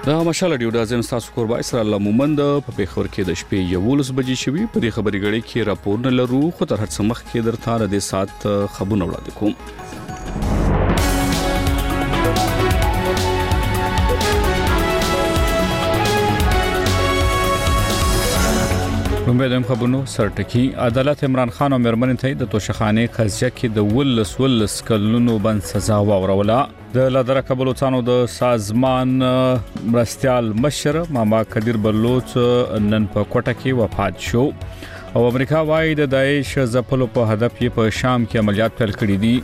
دا مشال ډیو د ازم تاسو قربا اسرائیل مومند په پیښور کې د شپې 11 بجې شوي په دې خبري غړي کې راپور نه لرو خو تر هڅه مخ کې درته د سات خبرونه وړاندې کوم. رومبدم خبرونو سرټکی عدالت عمران خان او مرمن ته د توشخانه قضیه کې د ولس کلونو بند سزا واوروله. د لادرکه بلوچستانو د سازمان مرستيال مشر ماما قدیر بلوچ نن په کوټه کې وفات شو او امریکا وايي د داعش ځپلو په هدف یې په شام کې عملیات پیل کړي دي.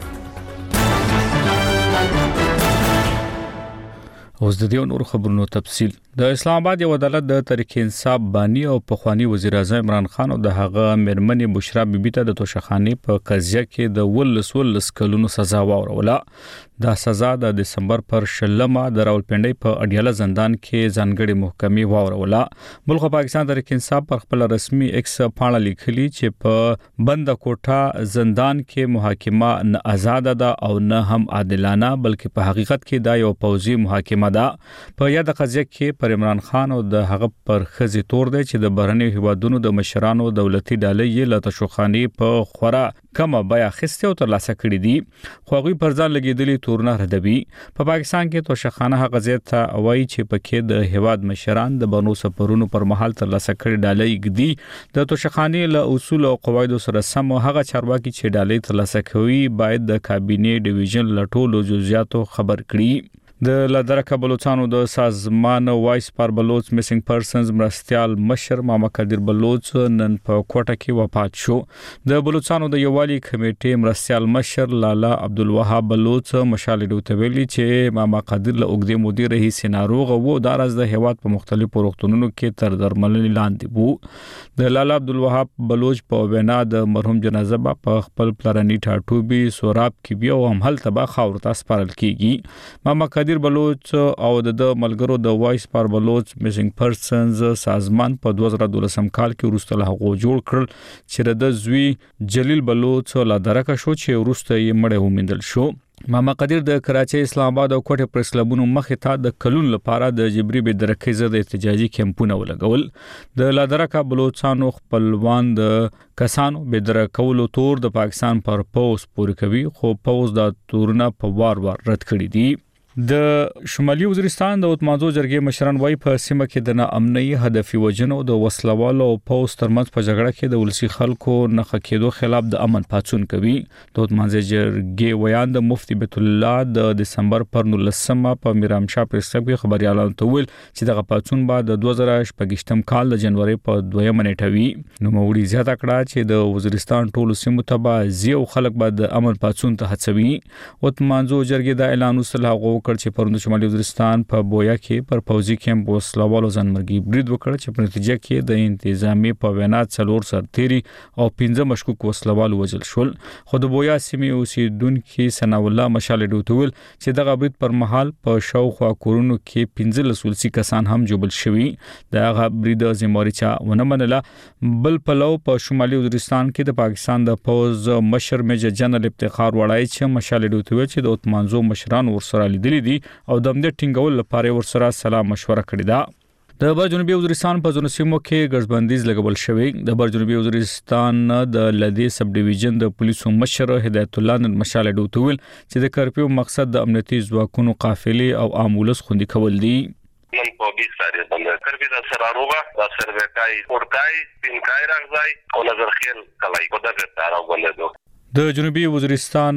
اوس د دې نور خبرونو تفصیل. د اسلام آباد یو عدالت د تحریک انصاف بانی او پخوانی وزیر اعظم عمران خان او د هغه مرمنې بشرا بیبي ته د توشخانه په قضیه کې د ولس کلونو سزا واوروله. دا سزا د دسمبر پر شلمه د راولپنډي په اډیاله زندان کې ځانګړي محکمې واوروله. ملک پاکستان تحریک انصاف پر خپل رسمي ایکس پاڼه لیکلي چې په بند کوټه زندان کې محاکمه نه آزاد ده او نه هم عادلانه بلکې په حقیقت کې دا یو پوځي محاکمه ده. په یاد قضیه کې پر عمران خان او د هغه پر خزي تور دی چې د بهرنی هیوادونو د مشرانو دولتي ډالۍ یې له توشخانه په خورا کمه بیا خسته او تر لاسه کړی دي خو هغه پر ځان لګیدلی تورنه ردوي. په پاکستان کې توشخانه هغه ځای ته وایي چې پکې د هیواد مشران د بنو سفرونو پر مهال تر لاسه کړی ډالۍ ګدي. د توشخانه له اصول او قواعد سره سم هغه چارواکي چې ډالۍ تر لاسه کوي باید د کابینه ډیویژن لټولو جزئیاتو خبر کړي. د لادرکه بلوچستانو د سازمان وایس پر بلوچ میسنګ پرسنز مرستيال مشر ماما قدیر بلوچ نن په کوټه کې وفات شو. د بلوچستانو د یووالي کمیټې مرستيال مشر لالا عبدالوهاب بلوچ مشال ډیو ویلي چې ماما قدیر له اوګدې مودې رئیس ناروغ وو د راز د هیواد په مختلفو روغتونونو کې تر درملنې لاندې وو. د لالا عبدالوهاب بلوچ په وینا د مرحوم جنازه په خپل پلرني ټاټوبي سوراب کې بیا هم هل تبا خاور تاس پرل کیږي. ماما قدیر بلوچ او د ملګرو د وایس پر بلوچ میسنګ پرسنز سازمان په 2012 کال کې وروسته له هغه جوړ کړل چې د زوی جلیل بلوچ لا درکه شو چې وروسته یې مړ ومندل شو. ماما قدیر د کراچي اسلام آباد او کوټه پریس کلبونو مخه ته د کلون لپاره د جبري به درکې زده احتجاجي کمپونه ولګول. د لادرکه بلوچستانو خپلوان د کسانو به درکولو تور د پاکستان پر پوس پور کوي خو پوس د تورونه په وار رد کړی دي. د شمالي وزیرستان د اتمانزو جرګې مشران وای په سیمه کې د ناامنۍ هدفي وجنو د وسلوالو او پوس ترمنځ په جګړه کې د ولسی خلکو نه خکېدو خلاف د امن پاتون کوي. د اتمانزو جرګې ویان د مفتی بیت الله د دسمبر پر 19 په میرام شاه پریس کلب کې خبريالانو ته ویل چې دغه پاتون بعد د 2018 کال د جنوري په 2 نیټه وی. نو موړي زیاته کړه چې د وزیرستان ټولو سیمو ته زیو خلک بعد امن پاتون ته هڅوي. اتمانزو جرګې د اعلان وسله کړ چې پرونده شمالي وزیرستان په بویا کې پر پوځي کیمپ وسلوالو ځانمرګي برید وکړ چې په نتیجه کې د انتظامی په وینا څلور سرتيري او 15 مشکوک وسلوالو وژل شول. خو د بویا سیمې اوسیدونکو ثنا الله مشال ډوتول چې دغه برید پر مهال په شاوخوا کورونو کې 15 ولسی کسان هم جوړل شوي. دغه برید زمواري چا ونه منله. بل پلو په شمالي وزیرستان کې د پاکستان د پوز مشر میجر جنرال افتخار وړای چې مشال ډوتول چې د اتمانزو مشران ورسره لیدل دي او د امنیت ټینګول لپاره ورسره سلام مشوره کړې ده. د جنوبي وزیرستان په ځینو سیمو کې ګرځبندیز لګول شوی. د جنوبي وزیرستان د لدی سب ډیویژن د پولیسو مشر هدایت الله نن مشال ډوتول چې د کرفیو مقصد د امنیتي ځواکونو قافلې او امبولانس خوندي کول دي. نن په 20 تاریخ باندې کرفی د سراروغه د سروکای اورکای پینکای راغځای او نظر خیل کلای په دغه تاراو باندې د جنوبي وزیرستان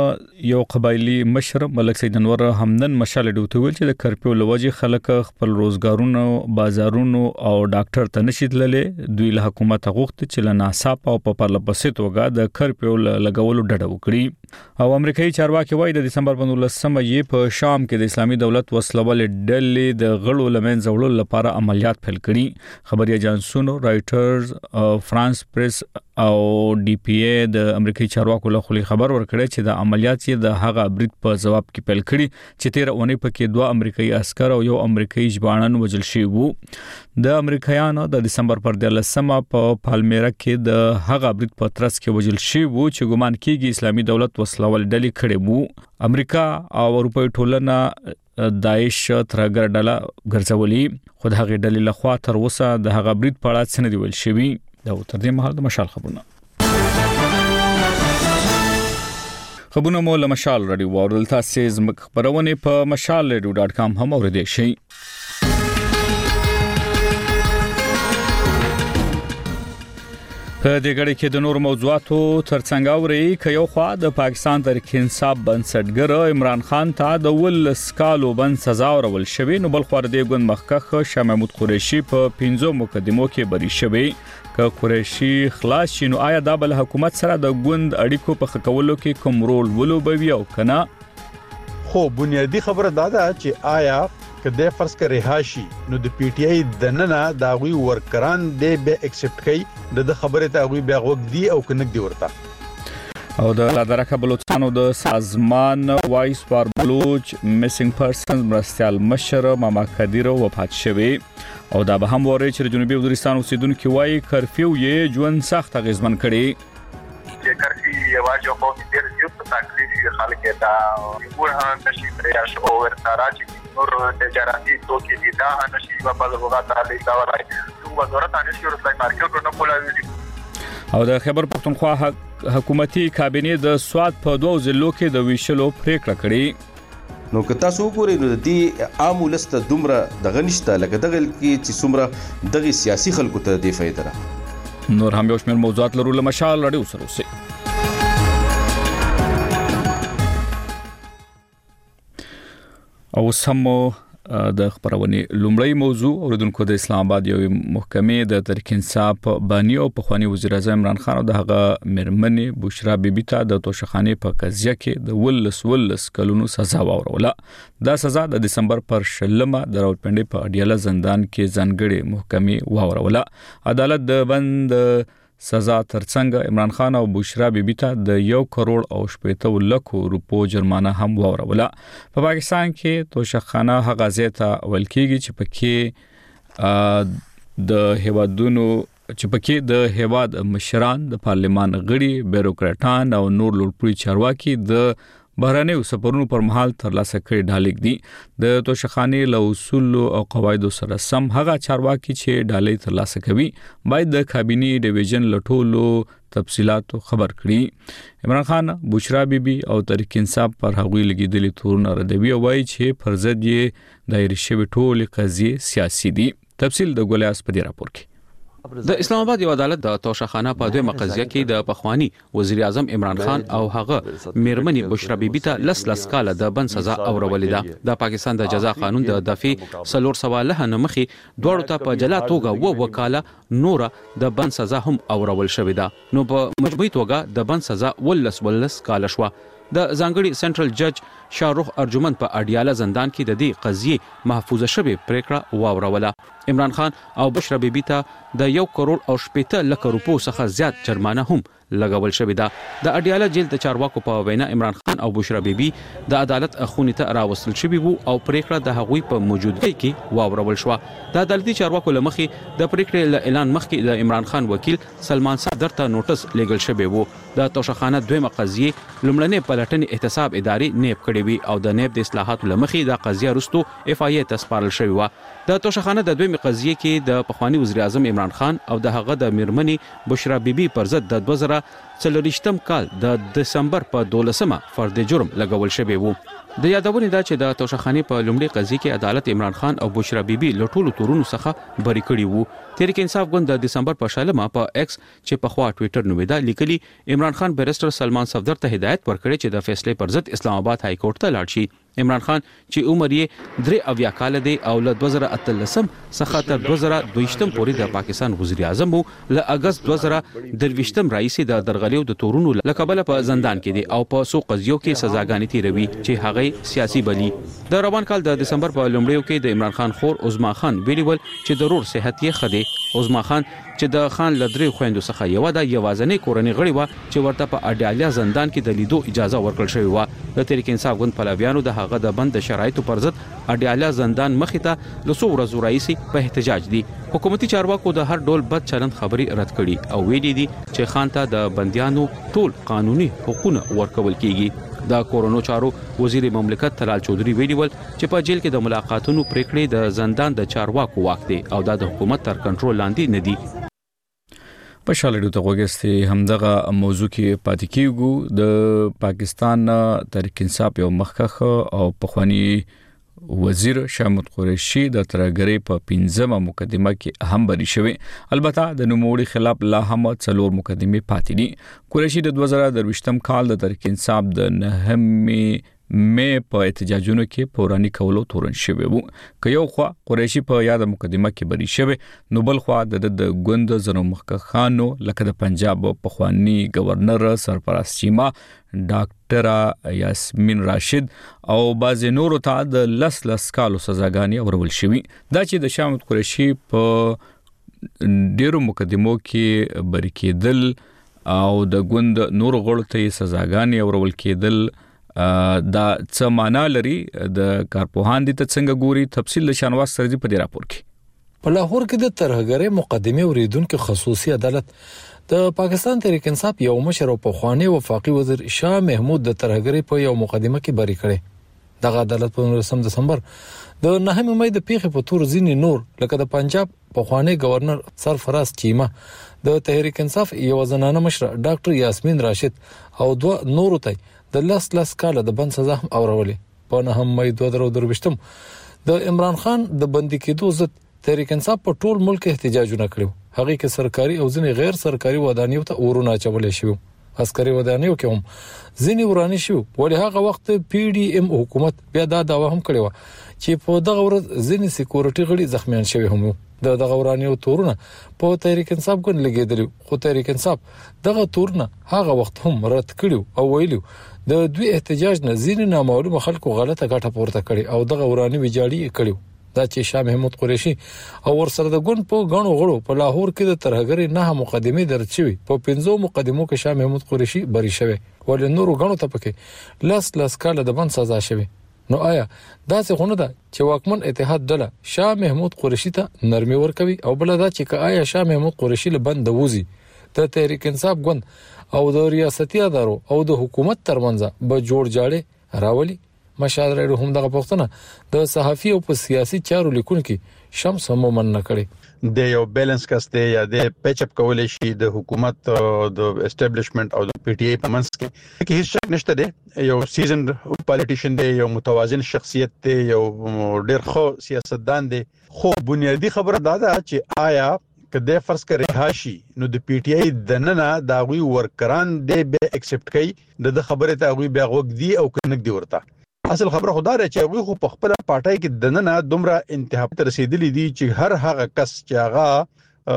یو قبایلی مشر ملک سید انور همدن مشال ډوتول چې د کرپیو لوجه خلک خپل روزګارونو بازارونو او ډاکټر ته نشیدللې دوی له حکومت غوښتي چې له ناصاپ او په پرلپسې توګه د کرپیو لګولو ډډه وکړي. او امریکایي چارواکي وایي د دسمبر په 19 یې په شام کې د اسلامي دولت وسلوال ډلې د غړو لمن زولو لپاره عملیات پیل کړي. خبري اژانسونو رائټرز فرانس پریس او ډي پی ای د امریکایي چارواکو له خولي خبر ورکړی چې د عملیات یې د هغه برید په جواب کې پیل کړي چې 13 اونۍ پکې 2 امریکایي عسكر او یو امریکایي ژباړن وژل شوي وو. د امریکایانو د دسمبر پر 13مه په پالمیرا کې د هغه برید په ترڅ کې وژل شوي وو چې ګومان کیږي اسلامي دولت وسلوال ډلې کړې وو. امریکا او اروپאי ټولنه داعش ترګر ډله ګرځولي خو د هغې ډلې لخوا تر اوسه د هغه برید په اړه څه نه دی ویل شوي. دا تر دې مهال د مشال خبرونه مو له مشال رادیو واورل تاسو زموږ خبرونه په mashalradio.com هم اوریدئ شئ. په دې غړي کې د نور موضوعاتو ترڅنګ اوري ک یو خوا د پاکستان تحریک انصاف بنسټګر عمران خان ته د ول سکالو بن سزا ورول شوی نو بل خو د ګوند مخکخ شاه محمود قریشي په 15 مقدمو کې بری شوی. ک قریشي خلاص شینو آیا د بل حکومت سره د ګوند اړیکو په خکولو کې کوم رول ولوبوي او کنه؟ خو بنیادی خبره دا ده چې آیا کله فرض کړي رهاشي نو د پی ټی آی دننه دا غوي ورکران دی به ایکسپټ کوي د خبره ته غوي بیا وګ دی او کنه دی ورته. او د لادرکه بلوچستانو د سازمان وایس فار بلوچ میسنګ پرسنز مرستيال مشر ماما قدیر وفات شوی او دا به هم وری چې جنوبي وزیرستان اوسیدونکو وایي کرفیو یې ژوند سخت غیزمن کړي. کرفی واجب او د ډیر یو تکلیف خلک دا ورهان نشي پریاش او ورتارا چې نور تجارتي توکي دي دا نشي په لغات علی دا ولای څنګه ضرورت نشي ورسای مارکیټ نه کولاوي. او د خیبر پختونخوا حکومتي کابینه د سواد په 2 ضلعو کې د ویشلو پریکړه کړې. نو که تاسو وګورئ نو د دې عام ولست دومره د غنښت لکه دغه کې چې څومره دغه سیاسي خلکو ته دی فائدہ ده. نور هم یو شمېر موضوعات لرو له مشال رادیو سره اوسئ. او سمو د خبرونې لومړی موضوع اوریدونکو د اسلام آباد یو محکمې د تحریک انصاف بانی او پخوانی وزیر اعظم عمران خان او د هغه مرمنې بشرا بیبي ته د توشخانه په قضیه کې د ولس کلونو سزا واوروله. دا سزا د دسمبر پر 16مه د راولپنډي په اډیاله زندان کې ځانګړي محکمې واوروله. عدالت د بند سزا ترڅنګ عمران خان او بشرا بیبي ته د 1 کروڑ او 80 لک روپو جرمانه هم واوروله. په پاکستان کې توشخانه هغه ځای ته ویل کېږي چې پکې د هیواد مشران د پارلمان غړي بیروکراټان او نور لوړپوړي چارواکي د بهرنیو سفرونو پر مهال ترلاسه کړي ډالۍ دي. د توشخانه له اصول او قواعد سره سم هغه چارواکي چې ډالۍ ترلاسه کوي باید د کابینه ډیویژن لټولو تفصيلات خبر کړي. عمران خان بشرا بیبي او تحریک انصاف پر هغوی لګیدلي تورونه ردوي او وایي چې پر ضد یې دایره شوی ټول قضیه سیاسي دي. تفصیل د ګولیاس په دې راپور کې. د اسلام آباد یو عدالت د توشخانه په 2 قضیه کې د پخوانی وزیر اعظم عمران خان او هغه میرمنې بشرا بیبي ته لس کاله د بند سزا اورولې ده. د پاکستان د جزا قانون د دفعه 309 نمخې دوړو ته په جلا توګه وکاله نور د بند سزا هم اورول شوې ده. نو په مجموعي توګه د بند سزا ولس کاله شو. د ځانګړي سنټرل جج شاهرخ ارجمند په اډیاله زندان کې د دې قضیه محفوظه شوی پریکړه واوروله. عمران خان او بشرا بیبي ته د 1 کروڑ او 80 لک روپو څخه زیات جرمانه هم لګول شوې ده. د اډیاله جیل د چارواکو په وینا عمران خان او بشرا بیبي د عدالت خونې ته راوستل شوی وو او پریکړه د هغوی په موجودګۍ کې واورول شو. د عدالتي چارواکو لمخې د پریکړې اعلان مخکې د عمران خان وکیل سلمان صدر ته نوټس لیږل شوی وو. د توشخانه 2 قضیه لومړنۍ پلټنې احتساب ادارې نیب کړې وی او د نیب د اصلاحاتو لمخې د قضیه رستو اف آی ای ته سپارل شوی و. د توشخانه د 2 قضیه کې د پخوانی وزیر اعظم عمران خان او د هغه د میرمنې بشرا بیبي پر ضد د 2024 کال د دسمبر په 12مه فرد جرم لګول شوی وو. د یادونې دا چې د توشخانه په لومړي قضیه کې عدالت عمران خان او بشرا بیبي لټولو تورونو څخه بری کړی وو. تحریک انصاف ګوند د دسمبر په 16مه په ایکس چې په خوا ټوئیټر نومیدا لیکلي عمران خان بیرستر سلمان صفدر ته هدایت ورکړي چې د فیصلې پر ضد اسلام آباد های کورټ ته لاړ شي. عمران خان چې عمر یې 83 کال دی او له 2013 څخه تر 2022 پورې د پاکستان وزیر اعظم وو. له اگست 2023 راځي د درغلیو د تورونو لکبل په زندان کې دی او په سو قضیو کې سزاګانې تیروي چې هغه سیاسي بلی. د روان کال د دسمبر په لومړیو کې د عمران خان خور عظما خان ویلي ول چې ضرور صحت یې خده عظما خان چې د خان لدري خويندو څخه یو د یوازنې کورنۍ غړي و چې ورته په اډیالیا زندان کې د لیدو اجازه ورکړل شوې و د تحریک انصاف ګوند پلویانو د هغه د بند شرایطو پر ضد اډیالیا زندان مخې ته لسو ورځو راځي په احتجاج دي حکومتي چارواکو د هر ډول بد چلند خبري رد کړي او ویلي دي چې خان ته د بنديانو ټول قانوني حقوقونه ورکول کیږي د کورونو چارو وزیر مملکت طلال چودري ویلي ول چې په جیل کې د ملاقاتونو پریکړې د زندان د چارواکو واک دي او د حکومت تر کنټرول لاندې نه دي په شالډو ته وګستې همدغه موضوع کې پاتې کیږو د پاکستان تحریک انصاف یو مخکخ او پخوانی وزیر شامت قریشی د ترګری په 15مه مقدمه کې اهم بری شوی البته د نوموړي خلاف لا هم څلور مقدمه پاتې دي قریشی د 2023م کال د تحریک انصاف د 9 مې په احتجاجونو کې پورانی کولو تورن شوی وو که یو خو قریشی په یاد مقدمه کې بری شوی نو بل خو د ګوند زنو مخکخانو لکه د پنجاب پخوانی گورنر سرپرست چیما ډاکټر یاسمین راشد او باز نورو ته د لس کالو سزاګانی اورول شوی دا چې د شامت قریشی په ډیرو مقدمو کې بری کېدل او د ګوند نور غړو ته سزاګانی اورول کېدل دا څه معنا لري د کارپوهان دي ته څنګه ګوري تفصیل د شانواز سرجی په دې راپور کې په لاهور کې د ترهګرۍ مقدمه اوریدونکو خصوصي عدالت د پاکستان تحریک انصاف یو مشر او پخوانی وفاقي وزیر شاه محمود د ترهګرۍ په یو مقدمه کې بری کړي دغه عدالت په 19 دسمبر د 9 مې د پیښې په تور ځینې نور لکه د پنجاب پخوانی گورنر سرفراز چیما د تحریک انصاف یو زنانه مشر ډاکټر یاسمین راشد او دوه نورو ته د لس کاله د بند سزا هم اورولې په 9 مې 2023م د عمران خان د بندي کېدو ضد تحریک انصاف په ټول ملک احتجاجونه کړو هغه کې سرکاري او ځینې غیر سرکاري ودانیو ته اورونه چولې شو عسکري ودانیو کې هم ځینې ورانی شو ولې هغه وخت پی ډی ایم حکومت بیا دا داوا هم کړی و چې په دغه ورځ ځینې سکیورټي غړي زخمیان شوی هم دغه ورانیو تورونه په تحریک انصاف ګوند لګیدل خو تحریک انصاف دغه تورونه هغه وخت هم رد کړو او ویلو د دوی احتجاج نه ځینې نامعلومه خلکو غلطه ګټه پورته کړي او دغه ورانی ویجاړي کړي دا چې شاه محمود قریشی او ورسره د ګوند په غنو غړو په لاهور کې د ترهګرۍ نه مقدمه درج شوی په 15 مقدمو کې شاه محمود قریشی بری شوی ولې نورو غنو ته پکې لاس کاله د بند سزا شوی نو آیا دا څه خونه ده چې واکمن اتحاد ډله شاه محمود قریشی ته نرمي ورکوي او بل دا چې آیا شاه محمود قریشی له بند ووزي د تحریک انصاف ګوند او د ریاستي ادارو او د حکومت ترمنځ به جوړ جاړي راولي مشاهده هم دغه پښتنه د صحافي او په سیاسي چارو لیکونکو شمس هم من کړي د یو بیلانس کسته یا د پیچ اپ کولې شي د حکومت د اسټابلیشمنت او د پی ټی ای په منځ کې هیڅ شک نشته دی یو سیزن پالیټیشن دی یو متوازن شخصیت دی یو ډېر ښه سیاستدان دی خو بنیادی خبره دا ده چې آیا کله فرض کړي راشي نو د پی ټی ای دننه دا غوي ورکران دی به ایکسپټ کوي د خبره ته غوي بیا غوګ دی او کنک دی ورته اصل خبره خدای چې غوي خو په خپل پټای کې دننه دومره انتها ته رسیدلی دي چې هر هغه کس چې هغه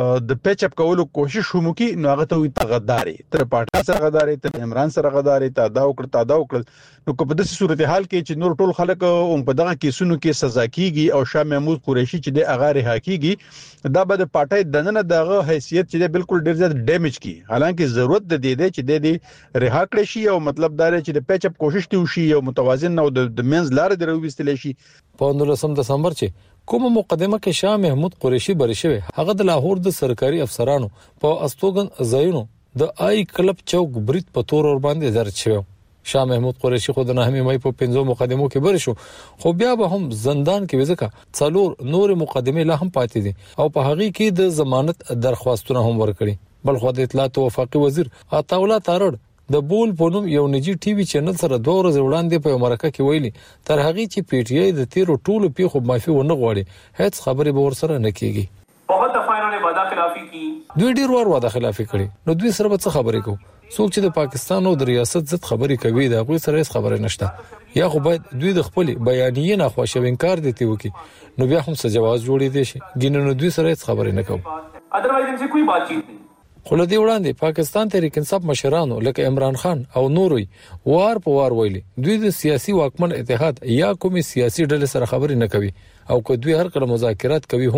د پیچ اپ کولو کوشش هم کوي نو هغه ته وي تغداري تر پټا سره غداري تر عمران سره غداري ته دا وکړ نو په داسې صورتحال کې چې نور ټول خلک په دغه کیسونو کې سزا کیږي او شاه محمود قریشی چې د اغه رها کیږي دا به د پټای دننه دغه حیثیت چې بالکل ډیر زیات ډیمیج کی حالانکه ضرورت د دې چې د رها کړی شي او مطلب دا چې د پیچ اپ کوشش دی شي او متوازن او د منځ لار درويستل شي په 19 دسمبر چې کومه مقدمه کې شاه محمود قریشی بری شوی هغه د لاهور د سرکاري افسرانو په استوګن زاینو د آی کلب چوک بریټ په تور ور باندې درج شو شاه محمود قریشی خو د 9 مې په 15 مقدمو کې بری شو خو بیا به هم زندان کې وځکه څلور نور مقدمه لا هم پاتې دي او په هغه کې د ضمانت درخواستونه هم ورکړي بل خو د اطلاعات او وفاقي وزیر عطاولا تارړ د بول په نوم یو نجی ټي وي چینل سره 2 ورځې وړاندې په مرکه کې ویلي تر هغه چې پی ټی آی د تیرو ټولو پیښو معافي ونه غواړي هیڅ خبرې به ورسره نه کیږي بہت دفعہ انہوں نے وعدہ خلافی کی دوی ډیر وعده خلافی کړي نو دوی سره به څه خبرې کوي څوک چې د پاکستان او د ریاست ضد خبرې کوي دا غوي سره هیڅ خبرې نشته یا خو باید دوی د خپل بیانیه نه خوښو انکار دي وکي نو بیا هم څه جواز جوړې دي شي ګینه دوی سره هیڅ خبرې نه کوي ادروایز ان سے کوئی بات چیت نہیں خو لدی وړاندې پاکستان تحریک انصاف مشرانو لکه عمران خان او نوري وار په وار ویلي دوی د سیاسي واکمن اتحاد یا کومي سیاسي ډلې سره خبرې نه کوي او که دوی هر کله مذاکرات کوي هم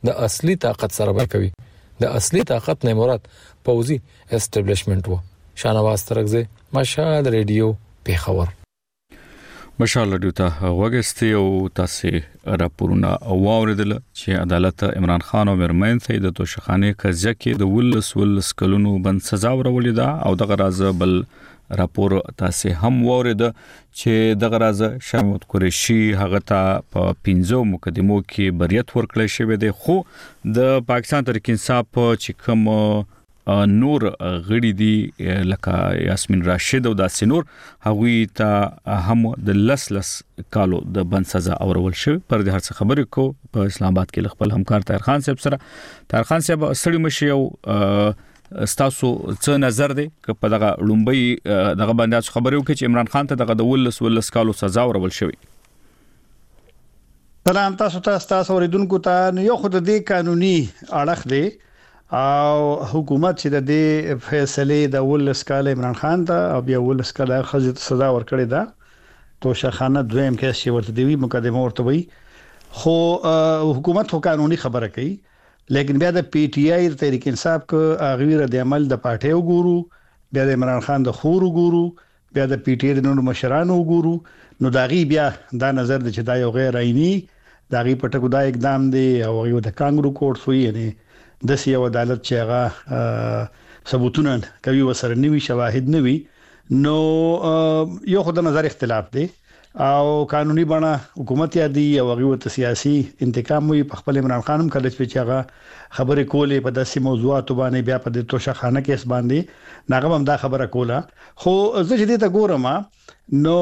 د اصلي طاقت سره ورکوي. د اصلي طاقت نه مراد پوزي اسټابلیشمنت وو. شانواز ترغزه مشهد ریډیو پیښور. مشال رادیو ته وګستي او تاسو راپورونه واوریدل چې عدالت عمران خان او مرمن ته د توشخانه قضیه کې د ولس کلونو بند سزا ورولې ده او دغه راز بل راپور تاسو هم واورید چې دغه راز شامت قریشي هغه ته په 15 مقدمو کې بریت ورکړل شوی دی، خو د پاکستان تحریک انصاف چې کوم نور غړي دي لکه یاسمین راشد او داسې نور هغوی ته هم د لس کالو د بند سزا اورول شوی. پر دې هر څه خبرې کو په اسلام آباد کې خپل همکار طاهر خان صاحب سره. طاهر خان صاحب سړی مشي او ستاسو څه نظر دی که په دغه لومبي دغه باندې خبرې وکړي چې عمران خان ته دغه د ولس کالو سزا ورول شوی؟ سلام تاسو اوریدونکو ته. یو خود دې قانوني اړخ دی او حکومت چې د دې فیصله د ولس کال عمران خان ته او بیا ولس کال خزه سزا ورکړی دا توشخانه دویم کیس چې ورته دی مقدمه ورته وي، خو حکومت خو قانوني خبره کوي، لیکن بیا د پی ټی آی تحریک انصاف کو غیر د عمل د پټه وګورو، بیا د عمران خان د خور وګورو، بیا د پی ټی آی د نور مشرانو وګورو، نو داغي بیا دا نظر د چې دا یو غیر عیني داغي پټه دا اقدام دی او یو د کانګرو کورټ وی یعنی د سیاو عدالت چې هغه ثبوتونه کوي وسره نوي شواهد نوي، نو یو خدای نظر اختلاف دی او قانوني بڼه حکومت یادي او هغه سیاسي انتقام وي په خپل عمران خان هم کله چې هغه خبرې کولې په داسې موضوعاتو باندې بیا په د توشخانه کیس باندې ناغه هم دا خبره کوله، خو زه چې دې ته ګورم نو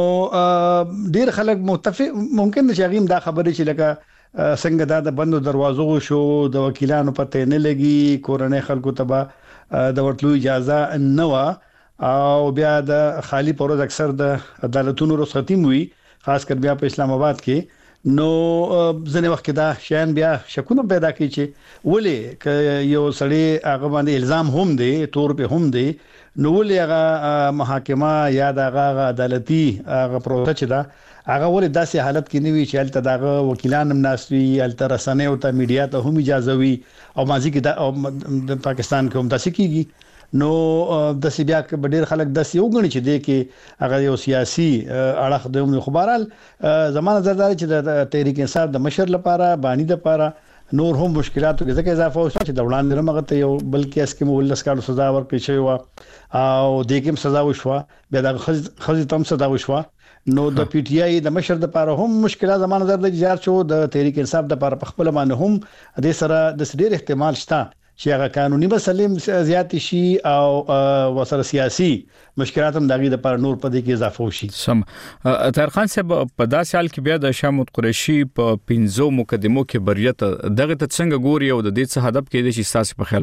ډیر خلک متفق ممکن چې هغه دا خبره چې لکه څنګه دا د بندو دروازو شو د وکیلانو پته نه لګي، کورنۍ خلکو ته د ورتلو اجازه نه و او بیا د خالی پروز اکثر د عدالتونو رخصتي وي خاص کر بیا په اسلام آباد کې، نو ځنې وخت دا شین بیا شکونه پیدا کوي چې ولې ک یو سړی هغه باندې الزام هم دی تور په هم دی، نو ولې هغه محاکمه یا د عدالتي هغه پروسه چې دا هغه ولې داسې حالت کې نیوي چې الته دغه وکیلان هم ناسوي، الته رسنۍ او ته میډیا ته هم اجازه وي او مازی کې د پاکستان کې هم داسې کیږي، نو د سی بیا کې ډېر خلک داسې وګڼي چې د کې هغه یو سیاسي اړخ د خبرال زمانه زردار چې د تحریک انصاف د مشر لپاره باندې لپاره نور هم مشکلاتو کې ځکه اضافه وشو چې د وړاندې رمغه ته یو بلکې اس کې مولس کالو سزا ورکړي شوی و او د کوم سزا وشو بیا د خزي تم سزا وشو، نو د پی ټی آی د مشر د لپاره هم مشکلات زمانه زردار جار شو، د تحریک انصاف د لپاره په خپل باندې هم د سره د ډېر احتمال شته چې هغه قانوني مسلې زیات شي او وسره سیاسي مشکلات هم دغه د پر نور په دې کې اضافه وشي. سم طاهر خان صاحب په داسې حال کې بیا د شامت قریشي په 15 مقدمو کې بریت دغه ته څنګه ګوري او د دې څه هدف کې دي چې تاسو په خیال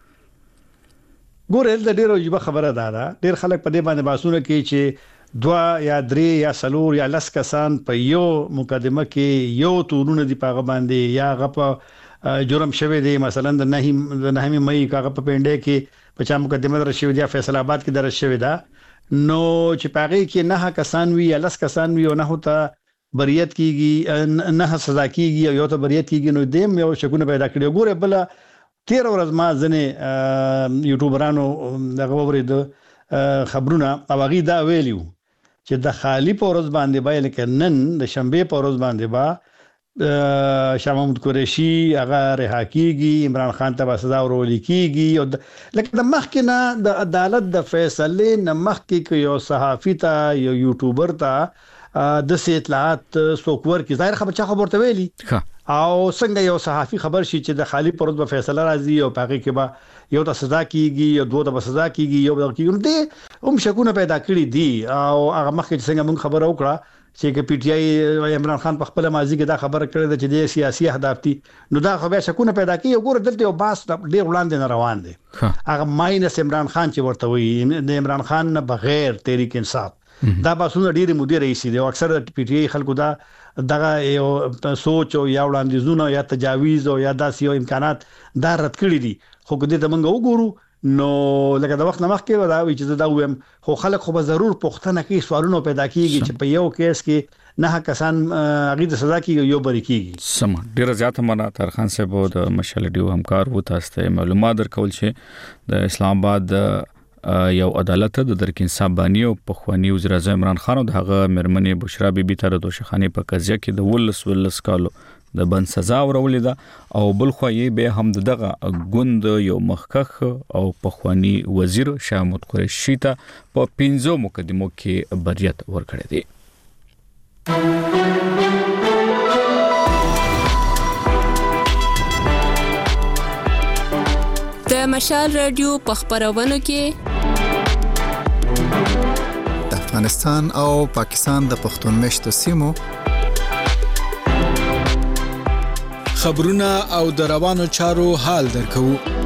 باندې ګورل د ډیرو یوه خبره ده ډیر خلک په دې باندې باسونه کوي چې 2 یا 3 یا 4 یا 10 کسان په یو مقدمه کې یو تورونه دی په باندې یا غپه جرم شوی دی، مثلا د نهمي مئی کاغه په پنده کې 50 مقدمه در شوی دی، فیصل آباد کې در شوی دا، نو چې پاغي کې 9 کسان وی یا 10 کسان وی او نه هوتا بریت کیږي نه سزا کیږي او یو ته بریت کیږي، نو دیم یو شکونه پیدا کړي. ګوره بل 13 ورځ ما ځنه یوټیوبرانو دغه ورید خبرونه او غي دا ویلیو چې د خالی پورز باندې با لکه نن د شنبه پورز باندې با شاه محمود قریشي هغه رها کیږي، عمران خان ته سزا ورول کیږي، او لکه د مخکنه د عدالت د فیصله نه مخکې یو صحافي ته یو یوټیوبر ته د اطلاعات سوکور کی ظاهر خبر چا خبر ته ویلي او څنګه یو صحافي خبر شي چې د خالی پروت په فیصله راځي او پاګه کې با یو ته سزا کیږي یو دوه ته سزا کیږي یو بل کیږي، نو دې هم شکونه پیدا کړی دي او هغه مخکې څنګه موږ خبر وکړه چې پی ټی آی عمران خان په خپل ماضي کې دا خبره کړې ده چې د سیاسي اهداف دي، نو دا خو به شکونه پیدا کوي. وګوره دلته یو باس ډیر وړاندې نه روان دي، هغه ماینس عمران خان چې ورته وي د عمران خان نه بغیر تحریک انصاف دا باسونه ډیر مدیر رئیس دي او اکثر پی ټی آی خلکو دا دغه یو سوچ او یا وړاندیزونه یا تجاویز او یا داسې یو امکانات دا رد کړی دي، خو کله د منګو وګورو نو لکه د وخت نمخ کې ودا وی چې دا ویم خو خلک خو به ضرور پوښتنه کوي سوالونه پیدا کیږي چې په یو کیس کې نه کسان غي د سزا کې یو بری کیږي سم ډیر زیاته مننه ترخان صاحب د مشال ډیو همکار وو تاسو ته معلومات درکول چې د اسلام آباد یو عدالت د درک انصاف بانی او پخوانی وزیر اعظم عمران خان او دغه مرمنې بشرا بیبي ته د دوشخانه په قضیه کې د ولس کالو د بند سزا ورولې ده او بل خو یې به هم دغه غوند یو مخکخ او پخوانی وزیر شاه محمود قریشي ته په 15 مقدمو کې بریت ورکړی دی د مشال رادیو په خبرونو کې د افغانستان او پاکستان د پښتون مشتو سیمو خبرونه او د روانو چارو حال درکو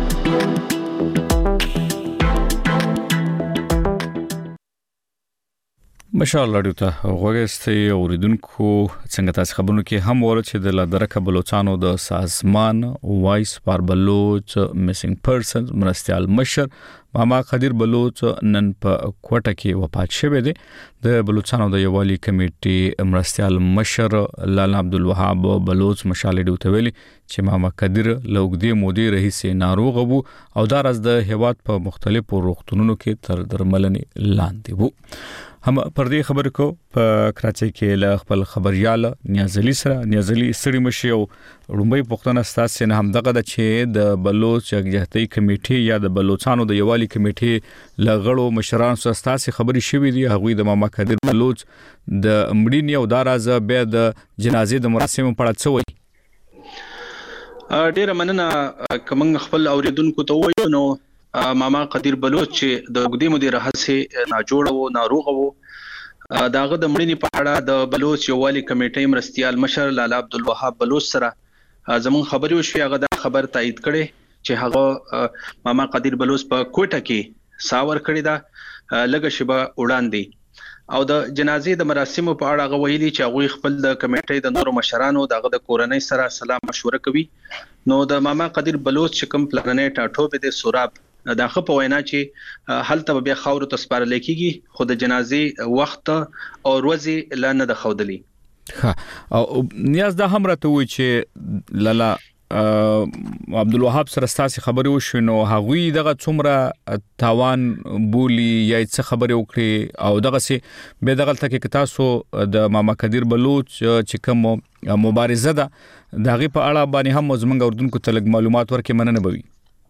مشال رادیو ته غوښتي اوریدونکو څنګه تاسو خبرونه کې هم ورته چې د لادرکه بلوچستان د سازمان وایس فار بلوچ میسنګ پرسن مرستيال مشر ماما قدیر بلوچ نن په کوټه کې وفات شوه دی د بلوچستان د یوالي کمیټې مرستيال مشر لالا عبدالوهاب بلوچ مشال رادیو ته ویلي چې ماما قدیر لوګدي مودي رئیس ناروغ وو او دا راز د هیواد په مختلفو روغتونونو کې تر درملنې لاندې وو هم پر دې خبر کو په کراچۍ کې له خپل خبريال نیازلی سره نیازلی سړي مشي او رومبي پښتنه ستاسو نه هم دغه د چې د بلوچ یګجهتي کمیټې یا د بلوچستان د یوالي کمیټې لغړو مشران ستاسو خبري شوې دي هغه د ماما قدیر بلوچ د مړینې او داراز به د جنازې د مراسمو په اړه څه وایي ډیره مننه کوم خپل اوریدونکو ته وایو نو ماما قدیر بلوچ چې د وګړي مدیر هڅه ناجوړ او ناروغ وو داغه د مړینې په اړه د بلوچ یوالي کمیټې مرستيال مشر لالا عبدالوهاب بلوچ سره زمون خبري وشو هغه د خبر تایید کړي چې هغه ماما قدیر بلوچ په کوټه کې ساور کړی دا لګه شبه وړاندې او د جنازې د مراسمو په اړه غوښتي چې هغه خپل د کمیټې د نورو مشرانو دغه د کورنۍ سره سلام مشوره کوي نو د ماما قدیر بلوچ کوم پلانې ټاټو به د سوراب داخه په وینا چې هلته بیا خاور ته سپارل کیږي خو د جنازې وخت او ورځې لانه د خودلی او نیاز دا هم راته وي چې لالا عبدالوهاب سره ستاسو خبري وشو نو هغوی دغه څومره تاوان بولی یا څه خبري وکړي او دغه سي به دغه تک تاسو د ماما قدیر بلوچ چې کوم مبارزه ده دغه په اړه باندې هم زمونږ اردوونکو ته لږ معلومات ورکې مننه بوي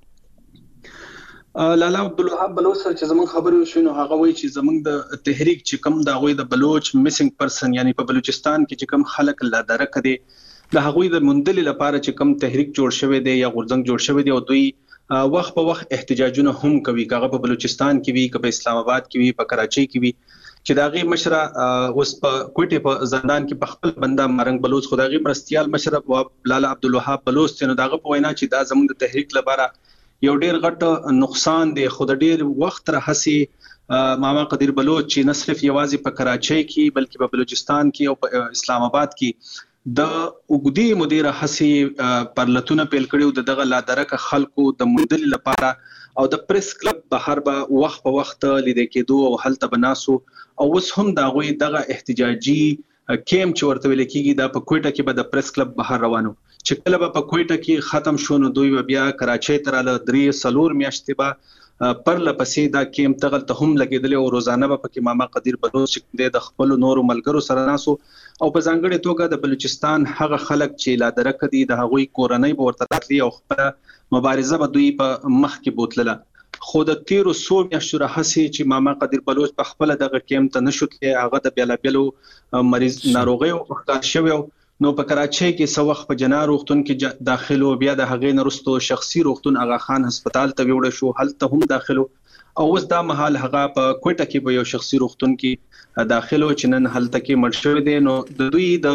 لالا عبدالوهاب بلوچ سره چې زمون خبرو شو نو هغه وایي چې زمون د تحریک چې کوم دا غوي د بلوچ میسنګ پرسن یعنی په بلوچستان کې چې کوم خلک لا درک دي د هغوی د مندل لپاره چې کوم تحریک جوړ شوی دی یا غورځنګ جوړ شوی دی او دوی وخت په وخت احتجاجونه هم کوي کغه په بلوچستان کې وی په اسلام آباد کې وی په کراچۍ کې وی چې داغي مشره اوس په کوټه په زندان کې په خپل بنده مرنګ بلوچ خدایي مرستيال مشر لالا عبدالوهاب بلوچ ته داغه په وینا چې دا زمون د تحریک لپاره یو ډیر غټ نقصان دی خو د ډیر وخت راهسي ماما قدیر بلوچ چې نه صرف یوازې په کراچۍ کې بلکې په بلوچستان کې او په اسلام آباد کې د وګړي مدیر هڅي پرلتونه پیل کړیو دغه لا درک خلکو د مندل لپاره او د پریس کلب بهر به وخت په وخت لیدل کېدو او حالت بناسو او اوس هم دا غوي دغه احتجاجي کیم چې ورته ویل کېږي د په کوټه کې به د پریس کلب بهر روانو چې کله په کوټه کې ختم شونه دوی بیا کراچۍ تر له 3 میاشتې به پر لپسې دا کیم تغل ته هم لګیدل او روزانه په کې ماما قدیر بلوچ د خپل نورو ملګرو سره ناسو او په ځانګړي توګه د بلوچستان هغه خلک چې لا درک دي د هغوی کورنۍ ورته راتلی او خپل مبارزه به دوی په مخ کې بوتله خو د 1300 میاشتو راهسي چې ماما قدیر بلوچ په خپل دغه کیم ته نشوتلی هغه د بیلابلو مریض ناروغي او ښکار شوی نو په کراچۍ کې سو وخت په جنا روغتون کې داخلو بیا د هغې نرستو شخصي روغتون اغا خان هسپتال ته وړل شو هلته هم داخلو او اوس دا مهال هغه په کوټه کې په یو شخصي روغتون کې داخلو چې نن هلته کې مړ شوی دی نو د دوی د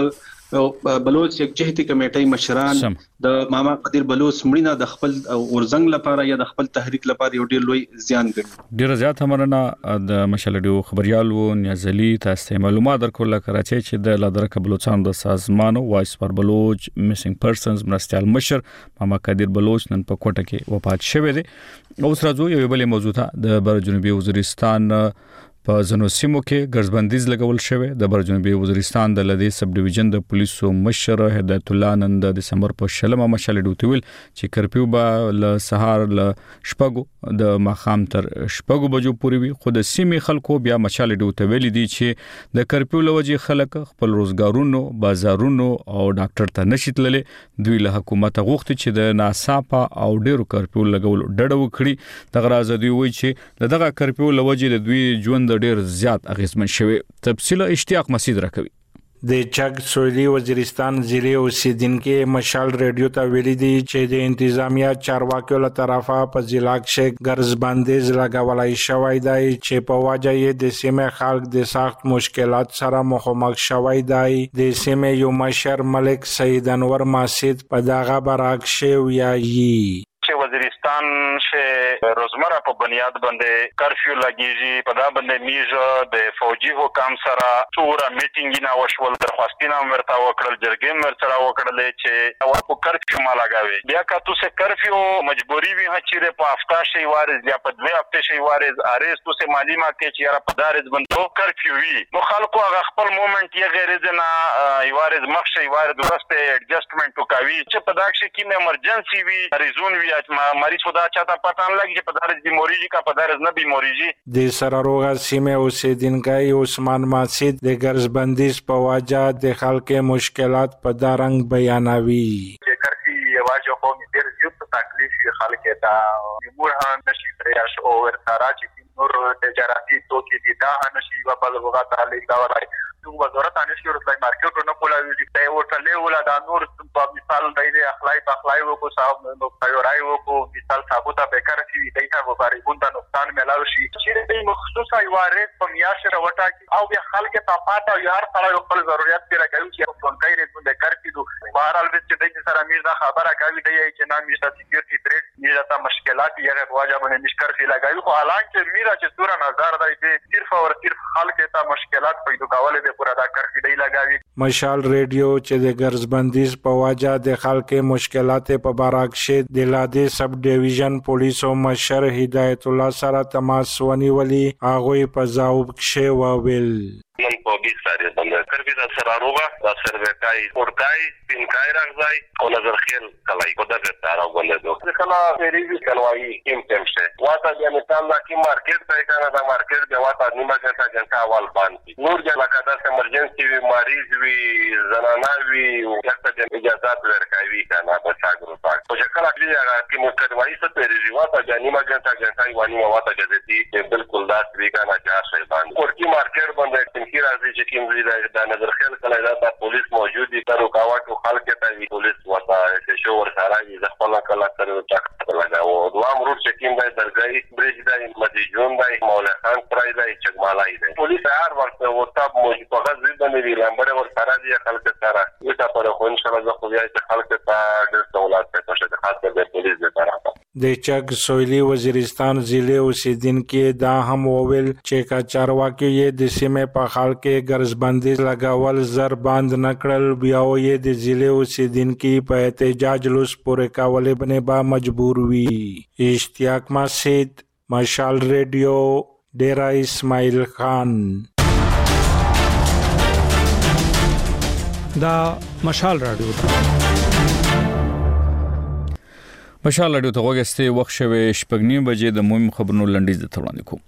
بلوچ یک جهتي کمیټې مشران د ماما قدیر بلوچ مړینه د خپل ورزنګ لپاره یا د خپل تحریک لپاره یو ډیر لوی زیان ګڼي. ډیر زیات مننه د مشال رادیو خبريالو نیازلي تاسو معلومات درکول کراچي چې د لادرکه بلوچستان د سازمان وایس پر بلوچ میسنګ پرسنز مرستيال مشر ماما قدیر بلوچ نن په کوټه کې وفات شوه دي. اوس راځو یو بل موضوع ته. د بر جنوبي وزیرستان په زنو سیمو کې ګرځبندیز لګول شوی. د بر جنوبي وزیرستان د لدی سب ډیویژن د پولیسو مشر هدایت الله نن د دسمبر په شلمه مشال ډوتویل چې کرفیو به ل سهار ل شپږو د ماخام تر شپږو بجو پورې وي. خو د سیمې خلکو بیا مشال ډوتویل دي چې د کرفیو لوجه خلک خپل روزګارونو بازارونو او ډاکټر ته نشي تللی. دوی له حکومت غوښتي چې د ناصافه او ډیرو کرفیو لګول ډډه وکړي. دغه راز دوی وایي چې دغه کرفیو لوجه د دوی ژوند ډیر زیات اغیزمن شوی. تفصیل اشتیاق مسعود راکوي. د چک سویلی وزیرستان ضلع اوسیدونکو مشال ریډیو ته ویلي دي چې د انتظامیه چارواکیو له طرفه په ضلع کې ګرځبندیز لګولای شوی دی چې په وجه یې د سیمې خلک د سخت مشکلات سره مخامخ شوی دی. د سیمې یو مشر ملک سید انور ماسید په دغه برعکس ویایي وزیرستان سے روزمرہ په بنیاد باندې کرفیو لګیږي. په دا باندې میژه د فوجي حکام سره څوره میټینګ نه وشول. درخواستونه مرته وکړل جرګې مرته وکړل چې او په کرفیو ما لګاوي. بیا که تاسو کرفیو مجبوری وي چې په هفته شي وارز یا په دوه هفته شي وارز اریز تاسو معلومه کې چې را په دارز باندې کرفیو وي نو خلکو هغه خپل مومنت یې غیر نه وارز مخ شي وارز ورسته ایڈجسټمنټ وکوي چې په داښه کې ایمرجنسي وي ریزون وي مریض خدا چاته پته نه لګي چې په دارز بیماری کا په دارز نه بیماری. د سراروغه سیمه اوسیدونکو عثمان ماسید د ګرځبندیز په وجه د خلکو مشکلات په دارنګ بیانوي. واجه خو ډیر زیات تکلیف خلک ته مورهان نشي پریاش او ورتارا چې نور تجارتي توکي دي دا نشي په بلغه تعالی دا ورای نو وزارت انشي ورته مارکیټ نه کولاوي چې ته ورته ولا دا نور په مثال د اخلاقي وکړو صاحب نو پایورای وکړو مثال ثابته بیکار شي دی ته وباري ګوند نقصان ملاوي شي چې د مخصوصه ایوارې په میاشره وټا او بیا خلک ته پاته یار سره خپل ضرورت پیرا کوي چې په کای ریټ باندې کار کیدو بهرال چې د سره میز دا خبره کوي دی چې نام میز د سکیورټي تریټ میز ته مشکلات یې واجب باندې مشکل فی لګوي خو حالانکه میرا چې سور نظر دی چې صرف او صرف خلک ته مشکلات پیدا کول د پورا دا کار دی لګوي. مشال ریډیو چې د ګرځبندیز په وجه د خلکو مشکلات په برعکس د لادي سب ډیویژن پولیسو مشر هدایت الله سره تماس ونیولي. هغه په ځواب کې وویل نن په 20 تاریخ باندې کرفیو د سرانوغه د سروکای اورکای پینکای راغځای او نظر خیل کلای په دغه تارو باندې دوه کله ریوی کلوای کیم شه واته د مثال لا کی مارکیټ ته کنه دا مارکیټ به واته نیمه غنټه اول باندې نور د لکه د ایمرجنسي وی مریض وی زنانه وی کله د اجازه ورکوي کنه په څاګرو پاک او چې کله چې کی مو کډوای څه پیری واته د نیمه غنټه وانی واته جدي بالکل دا وی کنه چې شي باندې ورکی مارکیټ باندې کی راځي چې کوم ځای د نظر خیل کله دا پولیس موجود دي تر رکاوټ خلک ته پولیس وتا چې شو ور سره د خپل کله تر چک لگاو دوه امر چې کوم ځای درګي برج دی مدیجون دی مولا خان پرای دی چګمالای دی پولیس هر وخت وتا موجود په غزي باندې لامبره ور سره دي خلک سره یو تا پر خو ان شاء الله خو بیا چې خلک ته د دولت په توګه خاصه د پولیس د طرفه د چک سویلی وزیرستان ضلع اوسیدونکو دا هم وویل چې کا چارواکي د سیمې په خلکو ګرځبندیز لګاول زر باند نکړل بیا یې د ضلع اوسیدونکو په احتجاج لوس پورې کولې باندې با مجبور وي. اشتیاق مسعود مشال ریډیو ډیرا اسماعیل خان. دا مشال رادیو مشال رادیو ته وګورئ وخت شوه شپږ بجې د مهم خبرونو لنډیز د تړاندې کوم.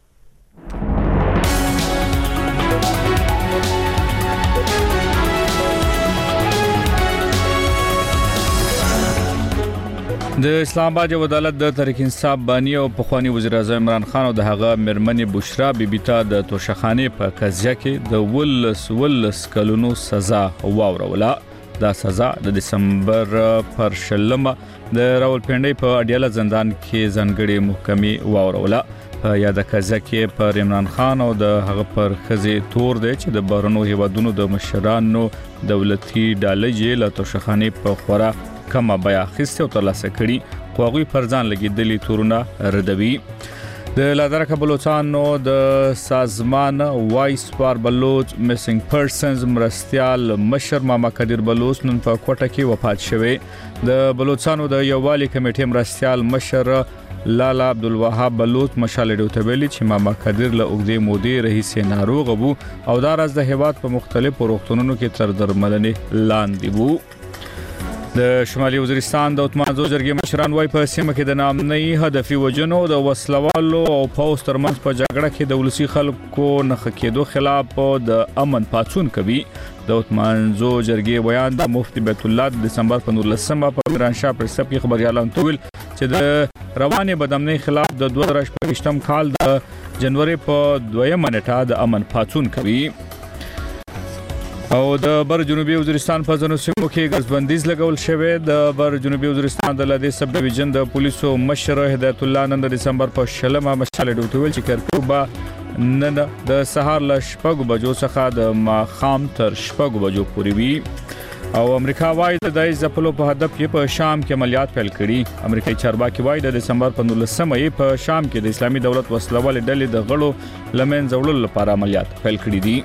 د اسلام آباد یو عدالت د تحریک انصاف بانی او پخوانی وزیر اعظم عمران خان او د هغه مرمنې بشرا بیبي ته د توشخانه په قضیه کې د ولس کلونو سزا واوروله. دا سزا د دسمبر پر شلمه د راولپنډۍ په اډیاله زندان کې ځانګړي محکمې واوروله. یاد قضیه کې پر عمران خان او د هغه پر خزي تور دی چې د بارنو هیوادونو د مشرانو دولتي ډالۍ له توشخانه په خورا کمه بیا خسته او ترلاسه کړي خو هغه پر ځان لګیدلي تورونه ردوي د لادرکه بلوچستانو د سازمان وایس فار بلوچ میسنګ پرسنز مرستيال مشر ماما قدیر بلوچ نن په کوټه کې وفات شوه د بلوچستانو د یووالي کمیټې مرستيال مشر لالا عبدالوهاب بلوچ مشال ډوتبلی چې ماما قدیر له اوږدې مودې رئیس ناروغ وو او دا راز د هیواد په مختلفو روغتونونو کې تر درملنې لاندې وو د شمالي وزیرستان د اتمانزو جرګې مشران وای په سیمه کې د نامنۍ هدفي وجنو د وسلوالو او پوس ترمنځ په جګړه کې د ولسی خلکو نخ کېدو خلاف د امن پاتون کوي د اتمانزو جرګې بیان د مفتي بیت الله د دسمبر په 19 په میرانشاه پر سب کې خبريالان تویل چې د رواني بدامنۍ خلاف د 2018 کال د جنوري په 2 نیټه د امن پاتون کوي او د بر جنوبي وزیرستان په ځینو سیمو کې ګرځبندیز لګول شوې د بر جنوبي وزیرستان د لدې سب ډیویژن د پولیسو مشر هدایت الله نن د دسمبر په 16 مشال ډوټول چې کرفیو به نن د سهار ل 6 بجو څخه د ماخام تر 6 بجو پورې وي او امریکا وايي د ځپلو په هدف کې په شام کې عملیات پیل کړي امریکایي چارواکي وايي د دسمبر په 19 په شام کې د اسلامي دولت وسلوال ډلې د غړو لمن زولل لپاره عملیات پیل کړي دي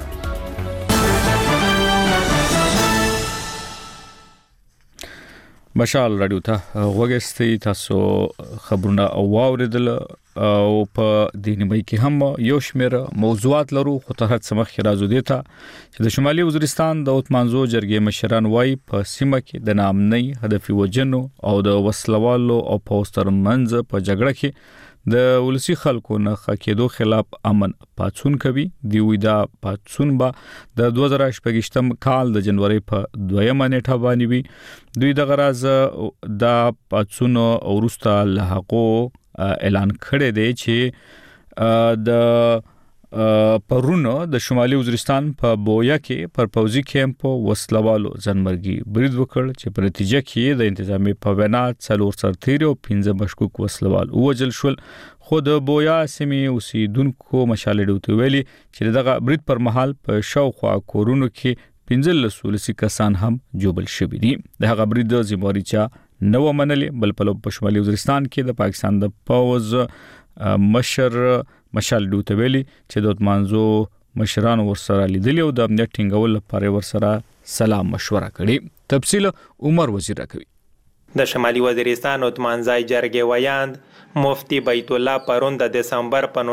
مشال رادیو ته وګورئ تاسو خبرونه واوریدل او په دیني کې هم یو شمېر موضوعات لرو خو تر هڅه مخکې راځو دي ته چې د شمالي وزیرستان د اتمانزو جرګې مشران وای په سیمه کې د نامنۍ هدفي وجنو او د وسلوالو او پوسټر منځ په جګړه کې د ولسی خلکو نه خکېدو خلاف امن پاتون کوي دی وی دا پاتون با د 2018 کال د جنوري په 2 نیټه باندې وی دوی د غراز د پاتون او روستا لحقو اعلان کړی دی چې د پرونو د شمالي وزیرستان په بویا کې پر پوزي کیمپ وسلوالو ځنمرګي برید وکړ چې په نتیجه کې د انتظامی په وینا څلور سرتیرو 15 مشکوک وسلوال وجل شول خو د بویا سیمې اوسیدونکو مشال ډوته ویلي چې دغه برید پر مهال په شاوخوا کورونو کې 15 ولسی کسان هم جوبل شوي دي د هغه برید ذمہواری چا نو منلې بل په شمالي وزیرستان کې د پاکستان د پوز مشال ډوته ویلي چې د اتمانزو مشران ورسره لیدل او د امنیت ټینګول لپاره ورسره سلام مشوره کړي تفصیل عمر وزیر کوي د شمالي وزیرستان اتمانزای جرګې ویاند مفتی بیت الله پرون د دسمبر په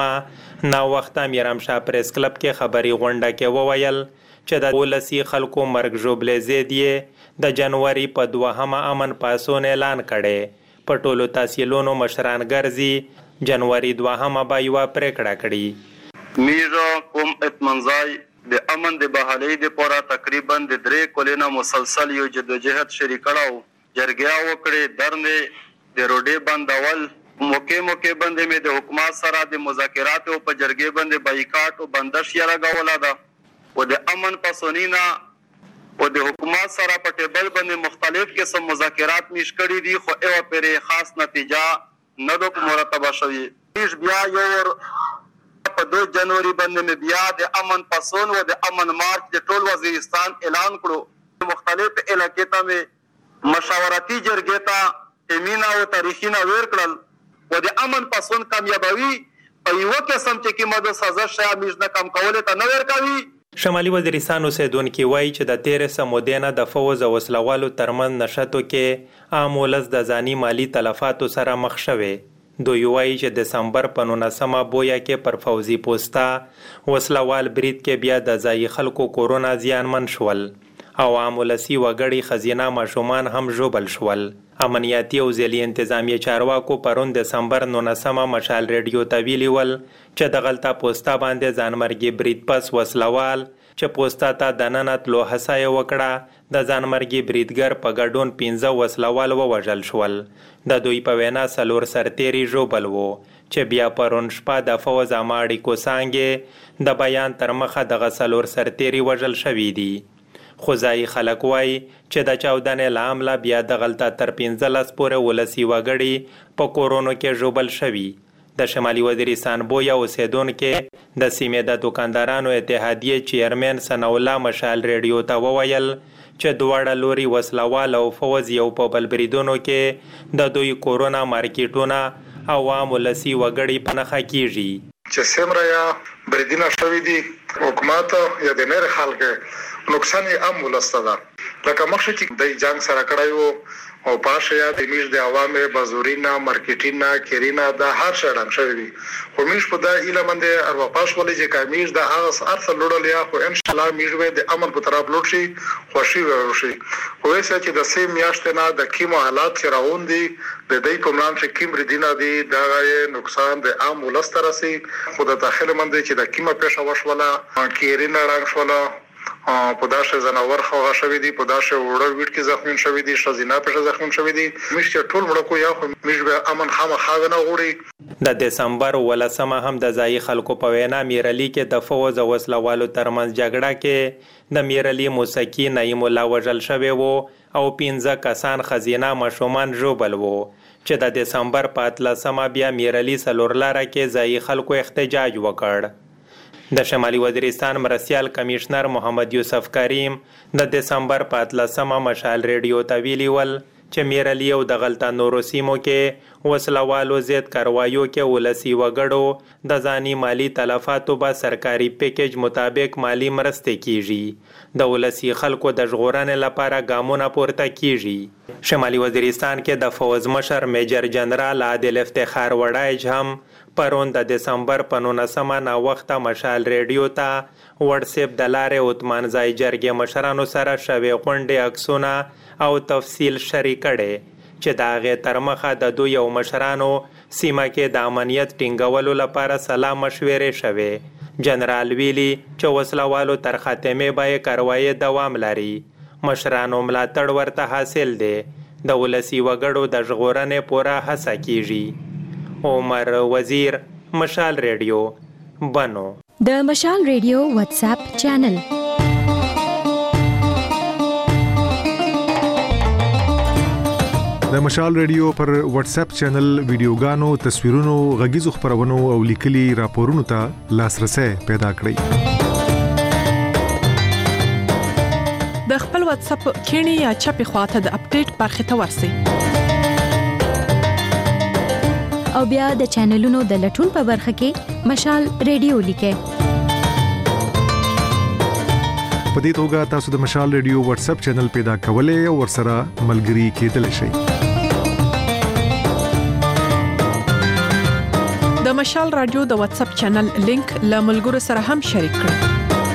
19 نا وخت میرامشاه پریس کلب کې خبري غونډه کې وویل چې د ولسی خلکو مرګ جوړبلې زیدیه د جنوري په 2 امن پاسون اعلان کړي په ټولو تحصیلونو مشران ګرځي جنوري 2 با یو پریکړه کړي میزو کوم اتمنځای د امن د بحالۍ د پورا تقریبا د 3 کلینا مسلسل یو جدوجہد شریکړاو جرګیا وکړي درنه د روډي بندول موقع باندې مې د حکومت سره د مذاکرات او په جرګې باندې بایکاټ او بندش یې راغولا ده او د امن پسونینا او د حکومت سره په ټیبل باندې مختلف قسم مذاکرات نشکړي دي خو ایو پرې خاص نتیجه نه د مرتبه شوی بیا یو په 2 جنوري باندې بیا د امن پسون او د امن مارچ د ټول وزیرستان اعلان کړو مختلف علاقې ته مشاورتي جرګې ته امینا او تاریخینا ور کړل او د امن پسون کامیابوي په یو قسم چې کې مده سزا شې میژنه کم کول ته نه ور کوي شمالي وزیرستان اوسیدونکو وایي چې د 13 مودې د فوز او وسلوالو ترمن نشټو کې عام ولس د ځاني مالی تلفاتو سره مخ شوه دوی وایي چې دسمبر په 19 بویا کې پر فوزي پوستا وسلوال برید کې بیا د ځای خلکو کورونا زیانمن شول او عام ولسی وګړي خزینه ماشومان هم جوبل شول امنیتي او ځلي انتظامی چارواکو پرون دسمبر 19 مشال ریډیو ته ویلي ول چې د غلطه پوستا باندې ځانمرګي برید پس وسلوال چې پوستا ته د ننت لو حسای وکړه د ځانمرګي بریدګر په ګډون 15 وسلوال ووژل شول د دوی په وینا سلور سرتيري جوبل وو چې بیا پرون شپه د فوز اماړي کو سانګي د بیان تر مخه د غسلور سرتيري وژل شوی دي خو ځای خلک وای چې د 14 لاملا بیا د غلطه تر 15 پورې ولسی وګړي په کورونا کې جوبل شوی د شمالي وزیرستان بویا اوسیدونکو د سیمې د دکاندارانو اتحادیې چیرمن ثناء الله مشال ریډیو ته وویل چې دواړه لوري وسلوال او فوز یو په بل بریدونو کې د دوی کورونا مارکیټونه عوام ولسی وګړي په نخښه کیږي چې سمره یا بریدینه شوې دي حکومت یا د نړۍ خلک نقصان یې عام ولسته ده لکه مخکې چې د جنگ سره کړایو او پاشه یا د میش د عوامه بازورینا مارکیټینا کیرینا د هر شړم شوی دي خو میش په د ایلمند اروا پاش ولې چې کامیش د هغه ارث لوړل یا خو ان شاء الله میش به د امن په طرف لوټ شي خوشي ورشي خو وسه چې د سیم میاشتنه د کیمو حالات چې راون دي د دې کوملان چې کیم ردینا دي دا نقصان د عام ولستر سي خو د داخله مند چې د کیمه پېښه وشوله کیرینا رنګ شوله په داشه زناور خو غشوي دي په داشه وړو ویټ کې زخمین شوي دي شزینا په زخمین شوي دي مشته ټول مړ کو یا خو مش به امن خامخا نه غوړي د دسمبر ولسمه هم د ځای خلکو په وینا میرلی کې د فوز او وسلوالو ترمنځ جګړه کې د میرلی موسیقي نعیم الله وجل شوی وو او 15 کسان خزینه مشومان جوبل وو چې د دسمبر په 13 بیا میرلی سلورلاره کې ځای خلکو احتجاج وکړ د شمالي وزیرستان مرستیال کمشنر محمد یوسف کریم د دسمبر په 13 مشال ریډیو ته ویلي ول چې میرلی او د غلطه نورو سیمو کې وسلوالو زیات کاروایو کې ولسی وګړو د ځاني مالی تلفاتو به سرکاري پیکیج مطابق مالی مرستې کیږي د ولسی خلکو د ژغورنې لپاره ګامونه پورته کیږي شمالي وزیرستان کې د فوز مشر میجر جنرال عادل افتخار وړایج هم پرون د دسمبر په 19 نا وخت مشال ریډیو ته واتس اپ د لارې اوتمان ځای جرګې مشرانو سره شوي غونډې عکسونه او تفصیل شریک کړي چې دا غي ترمخه د دوی یو مشرانو سیمه کې د امنیت ټینګولو لپاره سلا مشورې شوي جنرال ویلی چې وسلوالو تر خاتمه به کاروایی دوام لري مشرانو ملاتړ ورته حاصل دي د ولسی وګړو د ژغورنې پوره هڅه کیږي عمر وزیر مشال ریډیو بنو د مشال ریډیو واتس اپ چینل د مشال ریډیو پر واتس اپ چینل ویډیوګانو تصویرونو غږیزو خبرونو او لیکلي راپورونو ته لاسرسي پیدا کړئ د خپل واتس اپ کینی یا چپی خواته د اپډیټ برخه ته ورسئ او بیا د چینلونو د لټون په برخه کې مشال ریډیو لیکه په دې توګه تاسو د مشال ریډیو واتس اپ چینل پیدا کولای او ورسره ملګري کېدلی شئ د مشال رادیو د واتس اپ چینل لینک له ملګرو سره هم شریک کړئ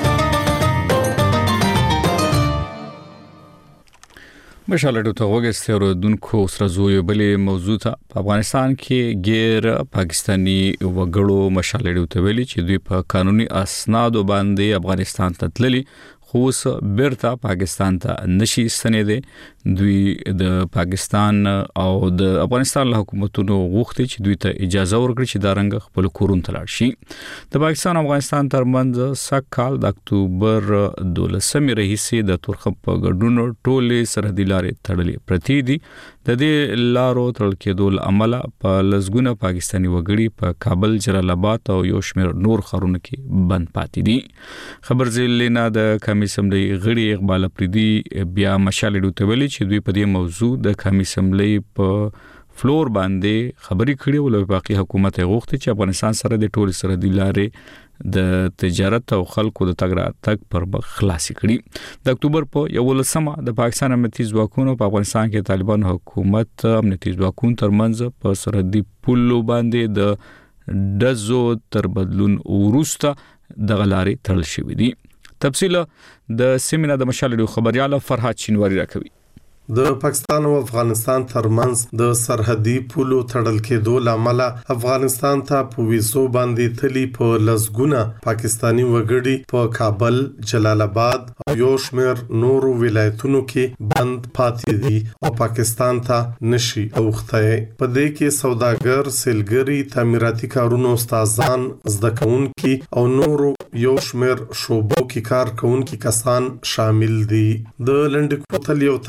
مشال ډو ته وګورئ اوردونکو سره زوی بلې موضوع ته په افغانستان کې غیر پاکستانی وګړو مشال ډو ته ویلي چې دوی په قانوني اسناد باندې افغانستان ته تللي خو بیرته پاکستان ته نشي ستنېدي دوی د پاکستان او د افغانستان له حکومتونو غوښتي چې دوی ته اجازه ورکړي چې دا رنګ خپل کورون ته لاړ شي د پاکستان او افغانستان ترمنځ سکهال د اکتوبر 12 رئیسي د تورخم په ګډون ټولې سرحدي لارې تړلې پرتی دي د دې لارو تړل کېدو عمله په لزګونه پاکستانی وګړي په کابل جلال آباد او یو شمېر نور ښارونو کې بند پاتې دي خبر زیلینا د کمی اسمبلی غړي اقبال پریدي بیا مشال ډو ته ویلي چې دوی په دې موضوع د کمی اسمبلی په فلور باندې خبري کړي ولې باقي حکومت غوښتي چې افغانستان سره د ټول سرحدي لارې د تجارت او خلکو د تګ راتګ پر مخ خلاصي کړي د اکتوبر په 11مه د پاکستان امنیتي ځواکونو په افغانستان کې طالبان حکومت امنیتي ځواکونو ترمنځ په سرحدي پولو باندې د دزو تر بدلون وروسته د غلاري تړل شوې دي تفصیل د سیمینار د مشال ډو خبريال فرحات شینواری راکوي د پاکستان او افغانستان ترمنځ د سرحدي پولو تړل کېدو لامل افغانستان ته په ویزو باندې تلي په لزګونه پاکستانی وګړي په کابل جلال آباد او یو شمېر نورو ولایتونو کې بند پاتې دي او پاکستان ته نشي اوخته په دې کې سوداګر سیلګری تعمیراتي کارونو استادان زده کوونکي او نورو یو شمېر شوبو کې کار کوونکي کسان شامل دي د لنډ کوتل یو تن سمي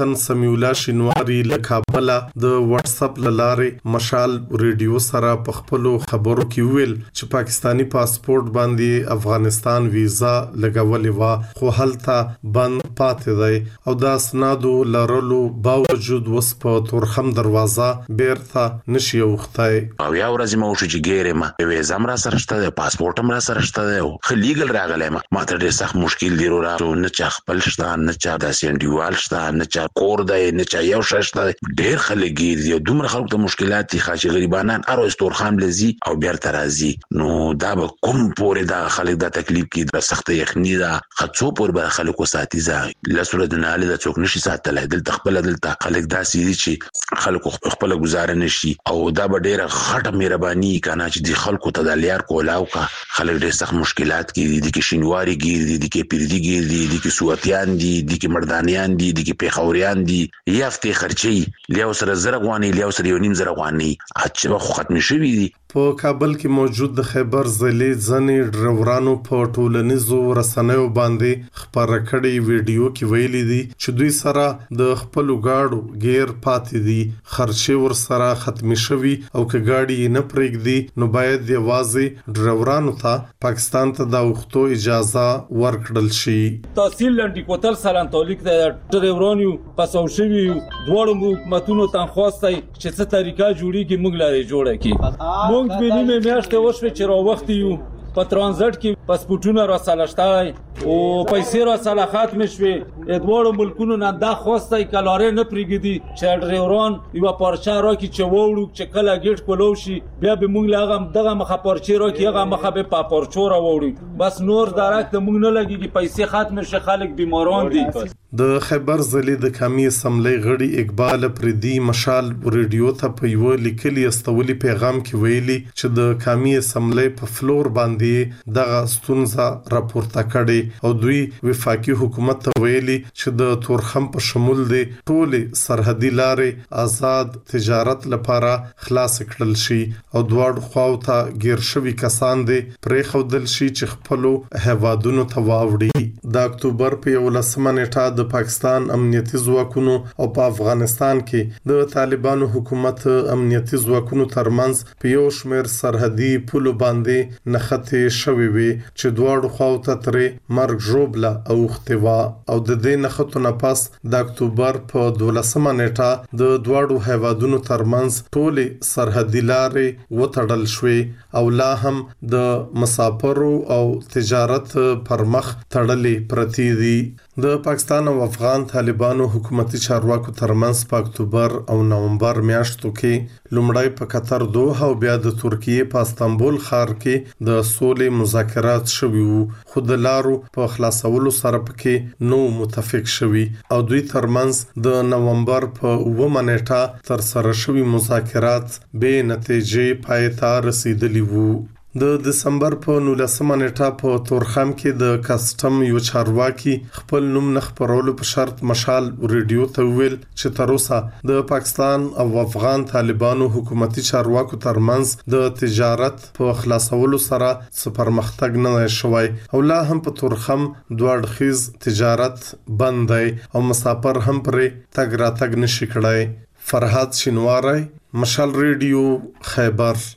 سمیع الله شینواری له کابل د واتس اپ لارې مشال ریډیو سره په خپل خبرو کې ویل چې پاکستانی پاسپورت باندې افغانستان ویزا لګولې و خو هلته بند پاتې دی او دا اسنادو لرلو باوجود وس په تورخم دروازه بیرته نشي وختای او یا ورځ مو چې ګیره ما ویزا را سره شته پاسپورت هم را سره شته او خلیګل راغلی ما ته ډېر سخت مشکل دی راو نه چا خپل شته نه چا د سینډیوال شته نه چا کور دی نه چا یو شته ډېر خلک دي دومره خلکو ته مشکلات دي خاص غریبانان ارو استورخان لذي او بیرته راځي نو دا به کوم پورې دا خلک دا تکلیف کې د سخت یخنی دا خڅو پور به خلکو ساتي ځای لاسره د ناله د څوک نشي ساتلای دلته خپل دلته خلک دا سيدي چې خلکو خپل گزاره نشي او دا به ډېر غټه مهرباني کنه چې د خلکو ته د لیار کولاو کا خلک ډېر سخت مشکلات کې دي کې شینواری کې دي کې پیردي کې دي کې سواتیان دي کې مردانیان دي کې پیښوريان دي یافته خرچي لیاو سره زرغواني لیاو سره یو نیم زرغواني اچھا ختم شوی دي په کابل کې موجود د خیبر ضلع ځنې ډرورانو په ټولنیزو رسنیو باندې خبره کړې ویډیو کې ویلي دي چې دوی سره د خپل گاډو غیر پاتې دي خرچه ور سره ختم شوی او که گاډي نه پرېږدي نو باید د وازي ډرورانو ته پاکستان ته د وختو اجازه ورکړل شي تحصیل لنډی کوتل سلام تولیک د ډرورانو پسو شوی دوړو حکومتونو تنخواستای چې څه طریقه جوړیږي موږ لاري جوړه کی موږ به نیمه میاشته وشوي چې را وخت یو په ترانزیت کې پاسپورتونه را سالشتای او پیسې را سره ختم شوي ادوار ملکونو نه دا خواسته کلاره نه پریګدي چې ډرایوران یو پارچه را کی چې وړو چې کله گیټ کولو شي بیا به موږ لاغم دغه مخه پارچه را کی هغه مخه به پاپورچو را وړي بس نور درکته موږ نه لګي پیسې ختم شي خلک بیماران دي د خیبر ضلع د قومي اسمبلی غړي اقبال پردي مشال ریډیو ته په یو لیکلي استولي پیغام کې ویلي چې د قومي اسمبلی په فلور باندې دغه ستونزه راپورته کړي او دوی وفاقي حکومت ته ویلي چې د تورخم په شمول دي ټول سرحدي لارې آزاد تجارت لپاره خلاص کړل شي او دواړو خواو ته غیر شوي کسان دي پرې خودل شي چې خپل هوادونو ته واوړي د اکتوبر په 11 نیټه د پاکستان امنیتي ځواکونو او په افغانستان کې د طالبانو حکومت امنیتي ځواکونو ترمنځ په یو شمېر سرحدي پولو باندې نښتې شوې وي چې دواړو خواو ته ترې مرګ ژوبله اوښتې وه او د دې نښتو نه پس د اکتوبر په 12 نیټه د دواړو هیوادونو ترمنځ ټولې سرحدي لارې وتړل شوې او لا هم د مسافرو او تجارت پر مخ تړلې پرتې دي د پاکستان او افغان طالبانو حکومتي چارواکو ترمنځ په اکتوبر او نومبر میاشتو کې لومړی په قطر دوحه او بیا د ترکیې په استانبول ښار کې د سولې مذاکرات شوي وو خو د لارو په خلاصولو سره پکې نو متفق شوي او دوی ترمنځ د نومبر په 9 نیټه تر سره شوي مذاکرات به نتیجې پای ته رسیدلی وو د دسمبر په 19 نیټه په تورخم کې د کسټم یو چارواکي خپل نوم نه خبرولو په شرط مشال ریډیو ته ویل چې تر اوسه د پاکستان او افغان طالبانو حکومتي چارواکو ترمنځ د تجارت په خلاصولو سره څه پرمختګ نه شوی او لا هم په تورخم دوه اړخیز تجارت بند دی او مسافر هم پرې تګ راتګ نشي کړای فرحات شینواری مشال ریډیو خیبر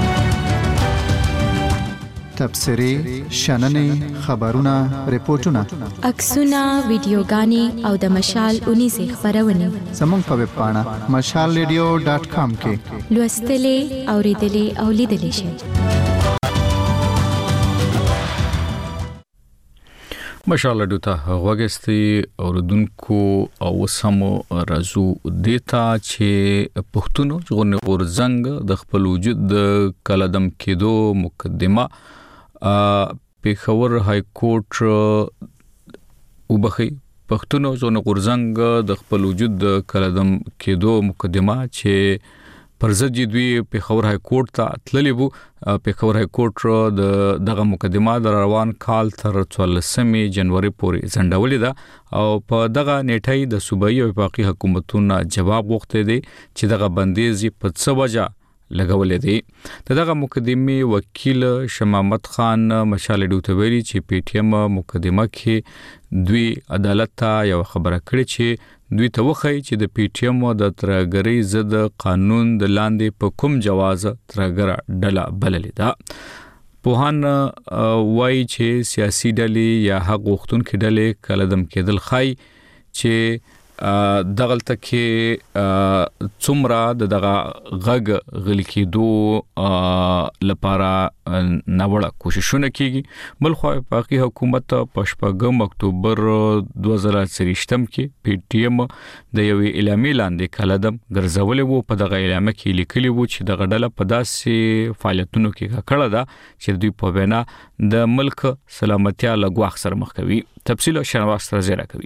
تبصرې شننې خبرونه ریپورتونه عکسونه ویډیوګانې او د مشال 19 خبرونه زموږ په ویب پاڼه mashalradio.com کې لوستلې اوریدلې او لیدلې شئ مشال ډوتا وګستي اوردونکو او سمو رازو دیتا چې پښتونو ژغورنې غورځنګ د خپل وجود د کلدم کېدو مقدمه پیښور های کورټ وبخي پښتونو ژغورنې غورځنګ د خپل وجود د کلدم کېدو مقدمه چې پرځد دوی پیښور های کورټ ته تللی وو پیښور های کورټ د دغه مقدمه د روان کال تر 14 جنوري پورې ځنډولې ده او په دغه نیټه د صوبایي او وفاقي حکومتونو جواب وغوښته دي چې دغه بندیز په څه وجه لګولې دي دغه مقدمه وکیل شمامت خان مشال ډوتویری چې پی ټی ایم مقدمه کې دوی عدالت ته یو خبره کړې چې دوی ته وخی چې د پی ټی ایم او د ترګری ضد قانون د لاندې په کوم جواز ترګر ډله بللې ده. پوهان وایي چې سیاسي ډلې یا حق غوښتونکي ډلې کله دم کېدل خای چې دغلته کې څومره دغه غږ غلي کېدو لپاره ناوړه کوششونه کیږي. بل خو پاکي حکومت په 8 اکتوبر 2023 کې پی ټی ایم د یو اعلامیه لاندې کلدم ګرځولې وو. په دغه اعلامیه کې لیکلي وو چې دغه ډله په داسې فعالیتونو کې کړه ده چې دوی په وینا د ملک سلامتیا له ګواښ سره مخ کوي. تفصیل شنواس سره زیاته کوي.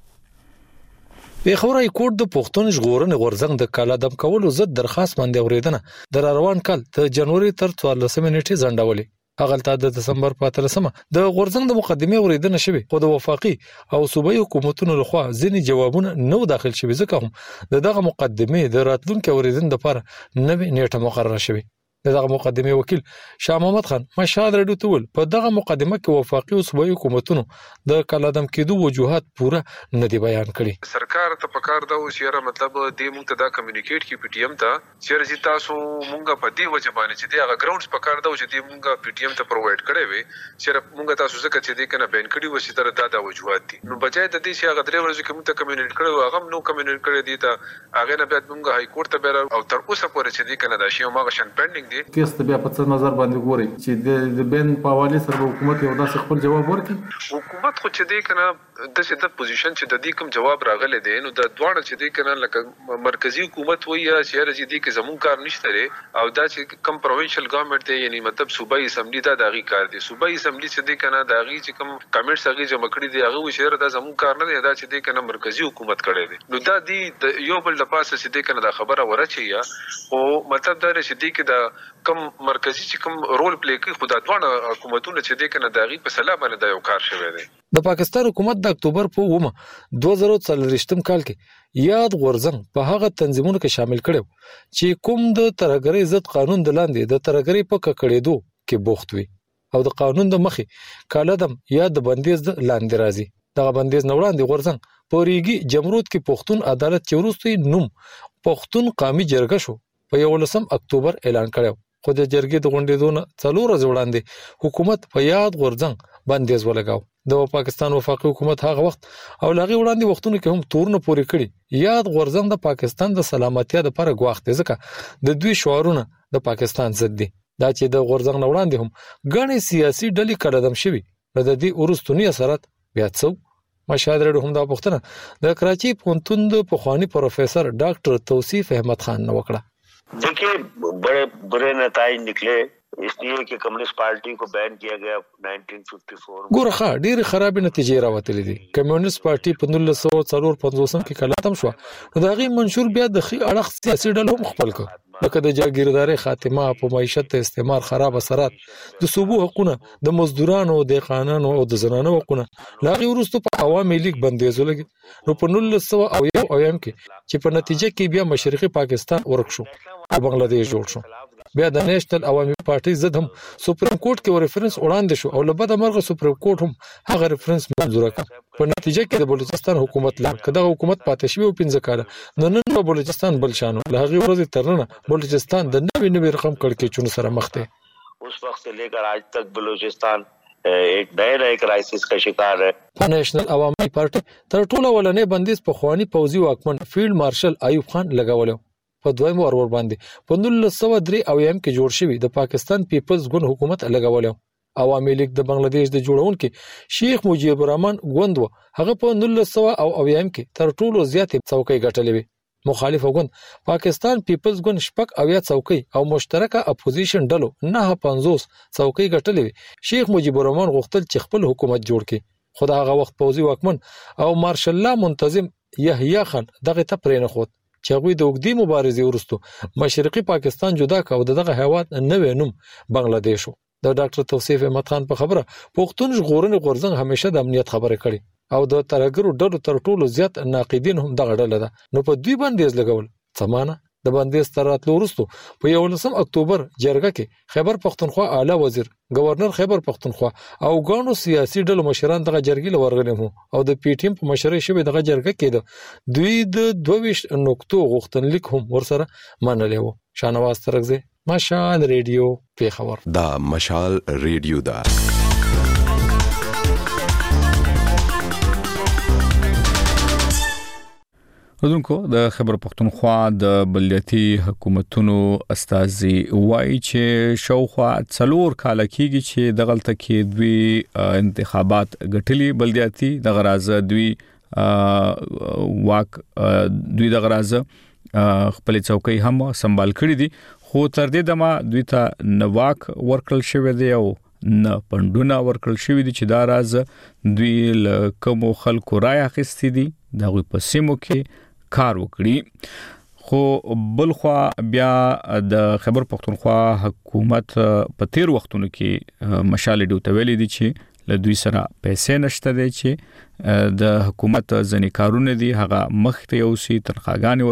پیښور های کورټ د پښتون ژغورنې غورځنګ د کالادم کولو ضد درخواست باندې اوریدنه د روان کال د جنوري تر 14 نیټه ځنډولې. هغه د دسمبر په 13مه د غورځنګ د مقدمه اوریدنه شوه، خو د وفاقي او صوبایي حکومتونو لخوا ځینې جوابونه نو داخل شوه، ځکه هم دغه مقدمه د راتلونکو اوریدنې لپاره نوې نیټه مقرره شوه. دغه مقدمه وکیل شاه محمد خان مشهد رډو تول په دغه مقدمه کې وفاقي او صوبایي حکومتونو د کلادم کېدو وجوهات پوره نه دی بیان کړي. سرکار ته پکار دا وسیره مطلب د موږ ته دا کمیونیکیټ کی پی ټی ایم ته چیرې چې تاسو مونږه په دې وجه باندې چې دغه ګراوندز پکار دا چې مونږه پی ټی ایم ته پرووایډ کړي وي چې مونږه تاسو څه چې دې کنه بین کړي وسی تر دا وجوهات دي. نو بجای د دې چې هغه درې ورځې کې مونږ ته کمیونیکیټ کړي هغه نو کمیونیکیټ کړي دي ته هغه نه بیا مونږه های کورټ ته بیره او تر اوسه پورې چې دې کنه دا شی ماغه شن پینډینګ دي. کیس ته بیا په څه نظر باندې ګوري چې د بین په حواله سره حکومت یو داسې خپل جواب ورکړي. حکومت خو چې دې کنه د څه د پوزیشن چې د دې کوم جواب راغلی دی نو د دوه چې دې کنه لکه مرکزی حکومت وایي یا شهر چې دې کې زمون کار نشته لري او دا چې کم پروینشل ګورنمنت دی یعنی مطلب صوبایي اسمبلی دا دغه کار دی. صوبایي اسمبلی چې دې کنه دغه چې کم کمنټس هغه جمع کړي دی هغه شهر دا زمون کار نه دی، دا چې دې کنه مرکزی حکومت کړي دی. نو دا دی یو بل د پاسه چې دې کنه دا خبره ورچي یا او مطلب دا چې دې کې دا کم مرکزی چې کم رول پلی کوي خو دا دوه حکومتونه چې دې کنه دغه په سلا باندې دا یو کار شوی دی. د پاکستان حکومت د اکتوبر په 2023 کال کې یاد غورځنګ په هغه تنظیمونو کې شامل کړو چې کوم د ترګری ضد قانون د لاندې د ترګری په ککړېدو کې بوخت وي او د قانون د مخې کالادم یا د بندیز لاندې راځي. دغه بندیز نوړاندې غورځنګ په ریګي جمهوریت کې پښتون عدالت چورستي نوم پښتون قومي جرګه شو په 11 اکتوبر اعلان کړو، خو د جرګې د غونډې دونه 4 ورځې وړاندې حکومت په یاد غورځنګ بندیز ولګاو. د پاکستان وفاقي حکومت هغه وخت او لغې وړاندې وختونو کې هم تورونه پوري کړی. یاد غورځنګ د پاکستان د سلامتیا لپاره ګواښ دی، ځکه د دوی شعارونه د پاکستان ضد دي. دا چې د غورځنګ وړاندې هم غني سیاسي ډلې کلدم شوي د دې ورستونی اثرات بیا څو مشاهده رډو هم دا پوښتنه د کراچي پونتون د پخوانی پروفیسور ډاکټر توصیف احمد خان نو وکړه. देखिए बड़े बुरे नतीजे निकले इसलिए कि कम्युनिस्ट पार्टी को बैन किया गया 1954 ګورخه ډېر خراب نتیجې راوتلې دي. کمیونست پارټي په 1954 کې کلاتم شو، نو دا غي منشور بیا د خي اړخ سیاسي ډلو هم خپل کړ، لکه د جاګیرداري خاتمه، په معیشت استعمار خراب اثرات، د صوبو حقوقونه، د مزدورانو، د قانونو او د زنانو حقوقونه. لاغي ورستو په عوامي لیگ بندیز ولګي. نو په 1900 کې چې په نتیجه کې بیا مشرقي پاکستان ورک شو او بنگلاديش جوړ شو. بیا د نېشنل عوامي پارټي ضد هم سپریم کورټ کې ریفرنس وړاندې شو او لبد مرغه سپریم کورټ هم هغه ریفرنس منظور کړ. په نتیجه کې د بلوچستان حکومت لا کده حکومت پاتې شوی او 15 کاله نن په بلوچستان بل شانو له هغه ورځې ترنه بلوچستان د نوې رقم کړکېچونو سره مخ دی. उस वक्त से लेकर आज तक बलूचिस्तान एक नए क्राइसिस का शिकार है. نېشنل عوامي پارټي تر ټولو ولنې بندیز په خواني پوځي واکمن فیلډ مارشل ایوب خان لګاولو. په دویم ور باندې په 1903 کې جوړ شوی د پاکستان پیپلز ګوند حکومت لګاولو. عوامي لیگ د بنگلاديش د جوړونکو شیخ مجیب الرحمن ګوند و، هغه په 1900 کې تر ټولو زیاتې څوکۍ ګټلې وي. مخالف ګوند پاکستان پیپلز ګوند شپږ اویا څوکۍ او مشترکه اپوزیشن ډلو 950 څوکۍ ګټلې وي. شیخ مجیب الرحمن غوښتل چې خپل حکومت جوړ کړي، خو دا هغه وخت پوځي واکمن او مارشل الله منتظم یحیی خان دغه ته پرې نه خود چې هغه د وګړي مبارزې ورستو مشرقي پاکستان جدا کاوه. دغه هیواد نوې نوم بنگلاديش و. د ډاکټر توصیف احمد خان په خبره پښتون ژغورنې غورځنګ همیشه د امنیت خبره کړي او د ترګرو ډلو تر ټولو زیات ناقدین هم دغه ډله ده. نو په دوی باندې لګول سمانه د بندیز تر راتلو وروسته په 19 اکتوبر جرګه کې خیبر پختونخوا اعلی وزیر گورنر خیبر پختونخوا او ګڼو سیاسي ډلو مشران دغه جرګې لورغلي وو او د پی ټی ایم په مشرۍ شوی دغه جرګه کې دوی د 22 نقطو غوښتنلیک هم ورسره منلې وو. شانواز ترغزی، مشال ریډیو، پیښور. دا مشال ریډیو دا ودونکو د خیبر پختونخوا د بلدیاتي حکومتونو استازي وایي چې شاوخوا 4 کال کېږي چې دغلته کې دوی انتخابات ګټلي بلدیاتي د غرازه دوی واک دوی د غرازه خپل چوکۍ هم سمبال کړی دي، خو تر دې دمه دوی ته نواک ورکل شوی دی او نه پندونه ورکل شوی دي چې دا راز دوی له کوم خلکو رای اخیستي دي دغه په سیمو کې کار وکړي. خو بلخوا بیا د خیبر پختونخوا حکومت په تیر وختونو کې مشال ډیو ته ویلي دي چې له دوی سره پیسې نشته دي چې د حکومت ځنې کارونه دي هغه مخته یو سي تنخواګانې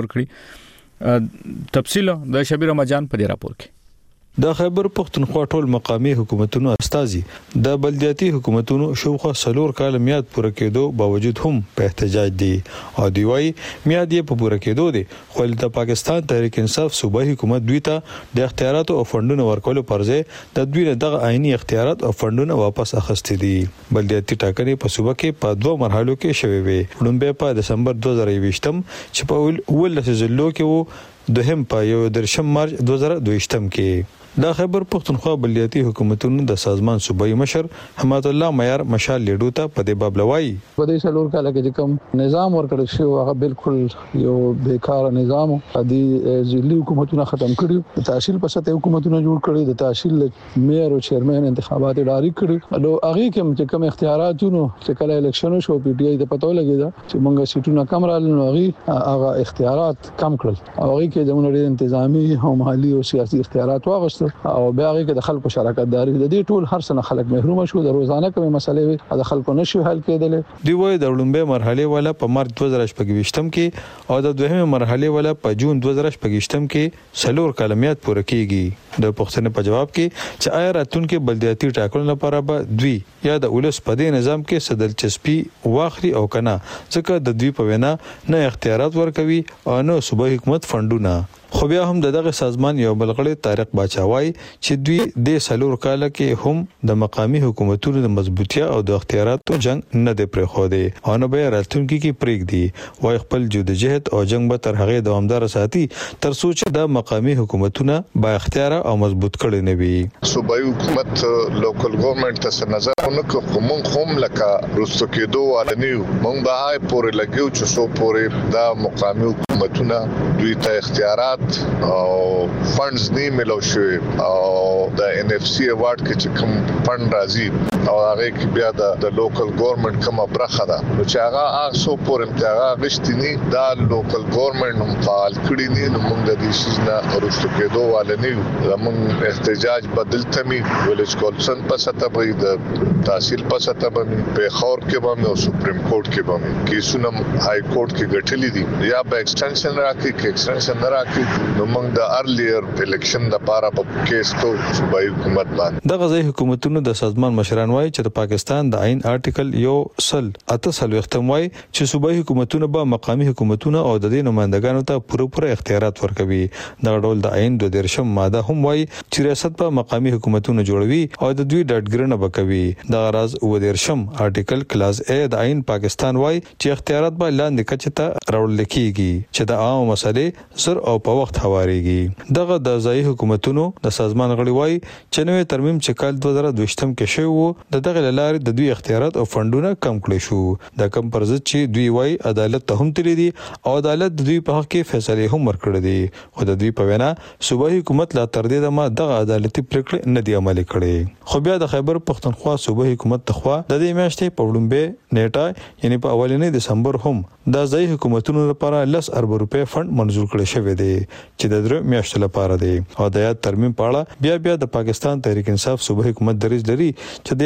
ورکړي. تفصیل د شبیر رمضان په دې راپور کې. د خیبر پختونخوا ټول مقامی حکومتونو استازي د بلدیاتي حکومتونو شوخه 4 کال میاد پوره کېدو باوجود هم په احتجاج دي او دی وايي میاد یې په پوره کېدو دي، خو د پاکستان تحریک انصاف صوبایي حکومت دوی ته د اختیارات او فندونو ورکولو پرځای د دوی دغه عیني اختیارات او فندونه واپس اخستي دي. بلدیاتي ټاکنې په صوبه کې په 2 مرحلو کې شوي وي. لومبه په دسمبر 2023 چې په ول ځلو کې وو، دوهم په 1 مارچ 2022 کې. د خیبر پختونخوا بلدیاتي حکومتونو د سازمان صوبایي مشر حمات الله معیار مشال لیډو ته په دې باب لوي. په دې څلور کال کې کوم نظام ورکړل شو هغه بالکل یو بیکاره نظام دی. ځلي حکومتونه ختم کړي، تحصیل په سطح حکومتونه جوړ کړي، د تحصیل میر او چیرمن انتخابات ډاری کړي. نو هغه کوم اختیاراتونو چې کله الیکشن شو پی ټی آی د پتو لګیدا چې مونږه سیټونه کم رال نو هغه اختیارات کم کړل او هغه کې د مونږ انتظامی او مالی او سیاسي اختیارات واغست او بیا هغه کې د خلکو شراکت داري د دې ټول هر څنګه خلک محروم شو. د روزانه کومه مسلې د خلکو نشو حل کېدل. دی وای د لومبه مرحله ولا په مارچ 2025 کې او د دوهمه مرحله ولا په جون 2025 کې سلور کلمیات پوره کیږي. د پښتنې په جواب کې چې آیا راتلونکي بلدیاتي ټاکنو لپاره به دوی یا د ولس په دې نظام کې صدل چسپي واخلي او کنه، ځکه د دوی په وینا نه اختیارات ورکوي او نه صوبایي حکومت فندونه. خو بیا هم دغه سازمان یو بلغړی طارق باچاوای چې دوی د سلور کال کې هم د مقامی حکومتونو د مضبوطیا او د اختیاراتو جنگ نه دی پرې خو دی او نه به راتلونکي کې پرېګ دی. وای خپل جدوجہد او جنگ به تر هغه دوامدار ساتي تر څو چې د مقامی حکومتونه با اختیار او مضبوط کړي نه وي. صوبایي حکومت لوکل ګورنمنت ته نظر نه کوم هم لکه رستو کېدو ولنیو مونږ به هاي پورې لګیو چې سو پورې د مقامی حکومتونه دوی ته اختیارات او فندز نه ملو شوی او د ان اف سی ایوارډ کې چې کوم فند راځي او هغه کې بیا د لوکل ګورنمنت کومه برخه ده نو چې هغه سو پورې امتیاز غشتنی دا لوکل ګورنمنت هم فعال کړی نه نو موږ د دې شیز نه ورستو کېدو والنی زموږ احتجاج بدل تمي ویلج کونسل په سطح به د تحصیل په سطح باندې په خور کې باندې او سپریم کورټ کې باندې کیسونه های کورټ کې غټلې دي یا به ایکسټنشن راکړي کې ایکسټنشن نه راکړي نو موږ د ارلیر الیکشن لپاره په کیس کو صوبایي حکومت باندې د غزي حکومتونو د سازمان مشران وایي چې د پاکستان د عین آرټیکل یو سل اتصل وختموي چې صوبایي حکومتونه به مقامی حکومتونه او د دې نمائندګانو ته پوره اختیارات ورکوي. د ډول د عین د درشم ماده هم وایي چې ریاست په مقامی حکومتونو جوړوي او د دوی ډاډګرنه وکوي. د غراز و درشم آرټیکل کلاس ا د عین پاکستان وایي چې اختیارات به لاندې کچته راوړل کیږي چې د عام مسلې سر او په وخت هواريږي. دغه د ځای حکومتونو د سازمان غړي وایي چې نوې ترمیم چې کال 2022 کې شوی وو دغه لارې د دوی اختیارات او فندونه کم کړي شو. د کم پرځ چې دوی وایي عدالت ته هم تللی دي او عدالت د دوی په حق کې فیصله هم ورکړي دي خو د دوی په وینا صوبایي حکومت لا تر دې دمه دغه عدالتي پریکړه نه دی عملي کړي. خو بیا د خیبر پختونخوا صوبایي حکومت تخوا د دې میاشتې په وړاندې نیټه یعنی په اولنې دسمبر هم د ځای حکومتونو لپاره 10 ارب روپے فند منزور کړی شوی دی چې د درو میاشتو لپاره دی او د یاد ترمیم په اړه بیا د پاکستان تحریک انصاف صوبایي حکومت دریځ لري چې د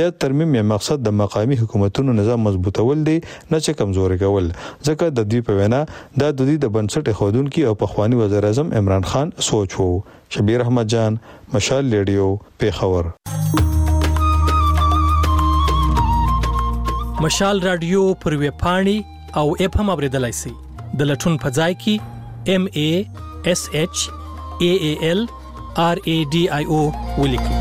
د ترمیم یې مقصد د مقامی حکومتونو نظام مضبوطول دی نه چې کمزوري کول ځکه د دوی په وینا د دوی د بنسټ خودونکو او پخوانی وزیر اعظم عمران خان سوچ وو. شبیر احمد جان، مشال ریډیو، پیښور. مشال رادیو پر ویب پاڼې او اپ هم اوریدلای شئ. د لټون په ځای کې MASHAALRADIO ولیکئ.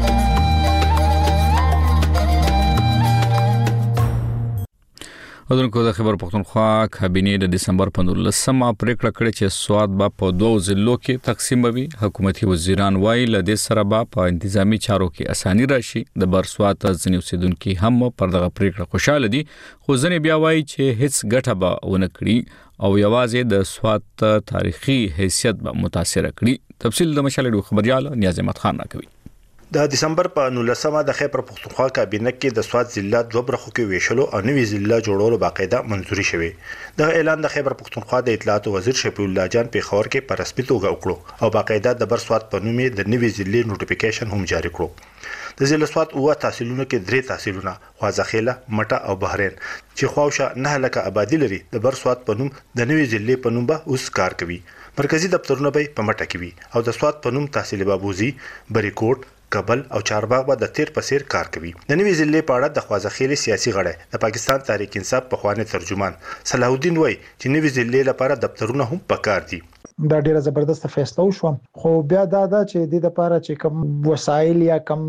ودونکو د خبر پختونخوا کابینه د دسمبر 15 پریکړه کړې چې سواد با په 2 ضلعو کې تقسیموي. حکومتي وزیران وایي لدې سره با په انتظامی چارو کې اساني راشي. د برسواد ځنی اوسیدونکو هم پر دغه پریکړه خوشاله دي، خو ځنې بیا وایي چې هیڅ ګټه به ونه کړي او یوازې د سواد تاریخي حیثیت به متاثر کړي. تفصیل د مشال خبريال نیاز احمد خان راکوي. د دسمبر په 19 د خیبر پختونخوا کابینه کې د سواد ضلع دوه برخو کې ویشلو او نوې ضلع جوړولو باقاعده منځوري شوه. د اعلان د خیبر پختونخوا د اطلاعات وزیر شفیع الله جان پیښور کې په رسمي توګه وکړو او باقاعده د بر سواد په نوم د نوې ضلع نوټیفیکیشن هم جاری کړو. د ضلع سواد او تحصیلونو کې 3 تحصیلونه خوازخیله، مټه او بحرین چې خواوشه 9 لک آبادی لري د بر سواد په نوم د نوې ضلع په نوم به اوس کار کوي. مرکزی دفترونه به په مټه کې وي او د سواد په نوم تحصیل بابوزي، بریکوټ، کابل او چارباغ به د تیر پسیر کار کوي. د نوې ضلع په اړه د خوازخیل سیاسي غړی د پاکستان تحریک انصاف په خوانه ترجمان صلاح الدین وای چې نوې ضلع لپاره دفترونه هم پکار دي. دا ډیره زبردست فیصله وشو، خو بیا دا چې د لپاره چې کوم وسایل یا کوم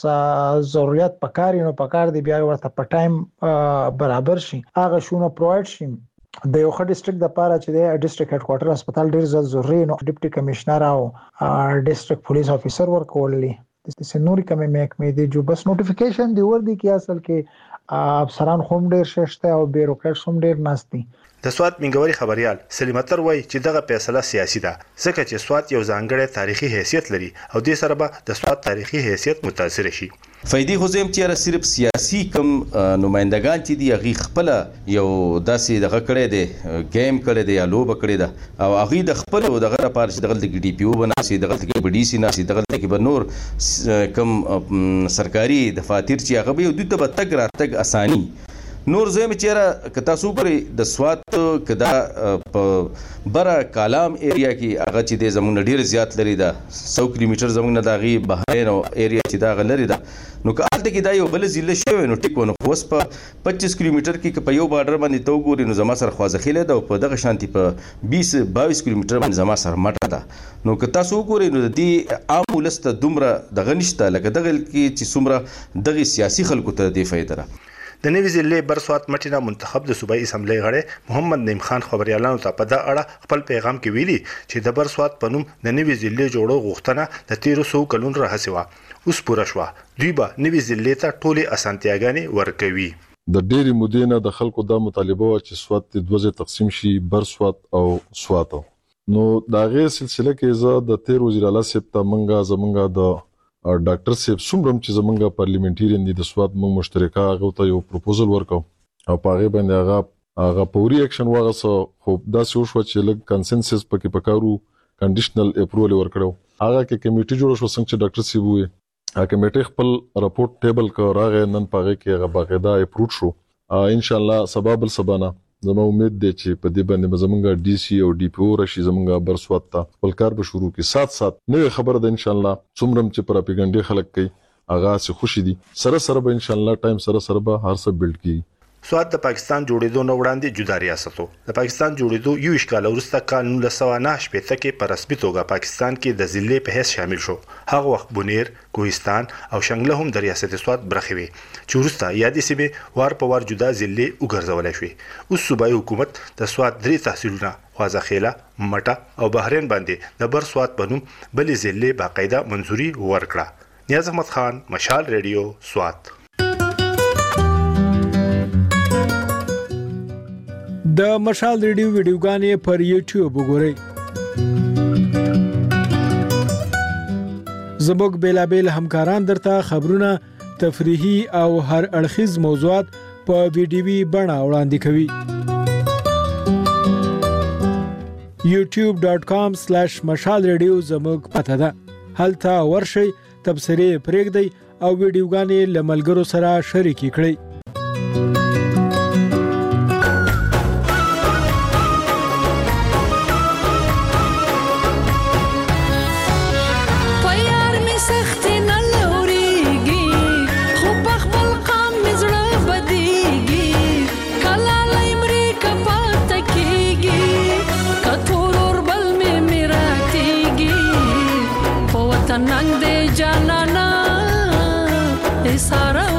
ضرورت پکاري نو پکار دی بیا ورته په ټایم برابر شي، هغه شونه پرووایډ شي. د یو خډ ډیسټریکټ د پاره چې د ډیسټریکټ هډ کوارټر هسپتال ډیر ضروري نو ډیپټي کمشنر او ډیسټریکټ پولیس افیسر ورکوللی د سنوري کمې محکمې دی جو بس نوټیفیکیشن دی ور دي کې اصل کې افسران هم ډیر ششته او بیروکراټس هم ډیر ناشتي. د سواد منګوري خبريال سلیم اتر وای چې دغه فیصله سیاسي ده ځکه چې سواد یو ځانګړی تاریخي حیثیت لري او د سره به د سواد تاریخي حیثیت متاثر شي. فائدې خو زم چې را صرف سیاسي کم نمائندگان چې دی غي خپل یو داسې دغه کړي دي گیم کړي دي یا لوب کړي ده او غي د خپل دغه لپاره چې دغه ډي پی او بناسي دغه کې بډي سي ناسي دغه کې بنور کم سرکاري دفاتر چې هغه به دوی ته تګ راتګ اساني نور زم چیرې کتا سوپر د سواد کدا په بره کالام ایریا کې هغه چې د زمون ډیر زیات لري دا 100 کیلومتر زمون د غي بحرین او ایریا چې دا غلري دا نو کالته کې دا یو بل ضلع شوی نو ټیکو نو اوس په 25 کیلومتر کې په یو بارډر باندې تو ګوري نو زما سره خوازخیله دا په دغه شانتي په 20-22 کیلومتر باندې زما سره مټه ده نو کتا سو ګوري نو د عام ولست دومره دغه نشته لکه دغه کې چې څومره دغه سیاسي خلکو ته دی فائدہ ده. د نوې ضلع برسوات مټینا منتخب د صوبایي اسمبلی غړی محمد نعیم خان خبريالانو ته په دا اړه خپل پیغام کې ویلي چې د برسوات په نوم د نوې ضلع جوړو غوښتنه د 1300 کلون راهسي وا اوس پوره شو. دوی به نوې ضلع ته ټولې اسانتیاګانې ورکوي. د ډېری مودې نه د خلکو د مطالبه چې سواد د دوه تقسیم شي برسوات او سوات نو دا غي سلسله کې زه د 13 وزیر اعلی سپتا منګه زمنګا د ډاکټر صاحب سومرم چې زمونږه پارلیمنټریان دي د سواد موږ مشترکه هغه ته یو پروپوزل ورکاو او پاره باندې هغه پوري اکشن واغسه خو دا څه شو چې لګ کنسنسس پکې پکارو کنډیشنل اپروول ورکړو هغه کې کمیټي جوړ شو څنګه چې ډاکټر صاحب وي هغه کمیټي خپل رپورت ټیبل کړ هغه نن پاره کې هغه باقاعده اپروډ شو ان شاء الله سبب السبانه زما امید دی چې په دې باندې زمونږه ډي سي او ډي پی او رشي زمونږه برسوات ته خپل کار به شروع کی سات نوې خبره ده ان شاء الله څومره چې پراپګاندا خلک کوي اغا سه خوشي دي سره به ان شاء الله ټایم سره به هر څه بلډ کی. سواد د پاکستان جوړېدو نو وړاندې جدا ریاستو د پاکستان جوړېدو یو اشکال ورسته کال 1998 کې په رسمي توګه پاکستان کې د ضلع په حیث شامل شو. هغه وخت بونیر، کوهستان او شنګله هم د ریاست سواد برخه وي چې ورسته یادې سیمه وار په وار جدا ضلع وګرځول شوې. اوس صوبایي حکومت د سواد 3 تحصیلونه خوازخیله، مټه او بحرین باندې د بر سواد په نوم بلې ضلع باقاعده منځوري ورکړه. نیاز احمد خان، مشال ریډیو، سواد. د مشال ریډیو ویډیوګانې پر یوټیوب وګورئ. زموږ بیلابل همکاران درته خبرونه، تفریحي او هر اړخیز موضوعات په ویډیوي بڼه وړاندې کوي. youtube.com/mashalradio زموږ پته ده. هلته ورشئ، تبصرې پرېږدئ او ویډیوګانې لملګرو سره شریک کړي. नंग दे जाना ना सारा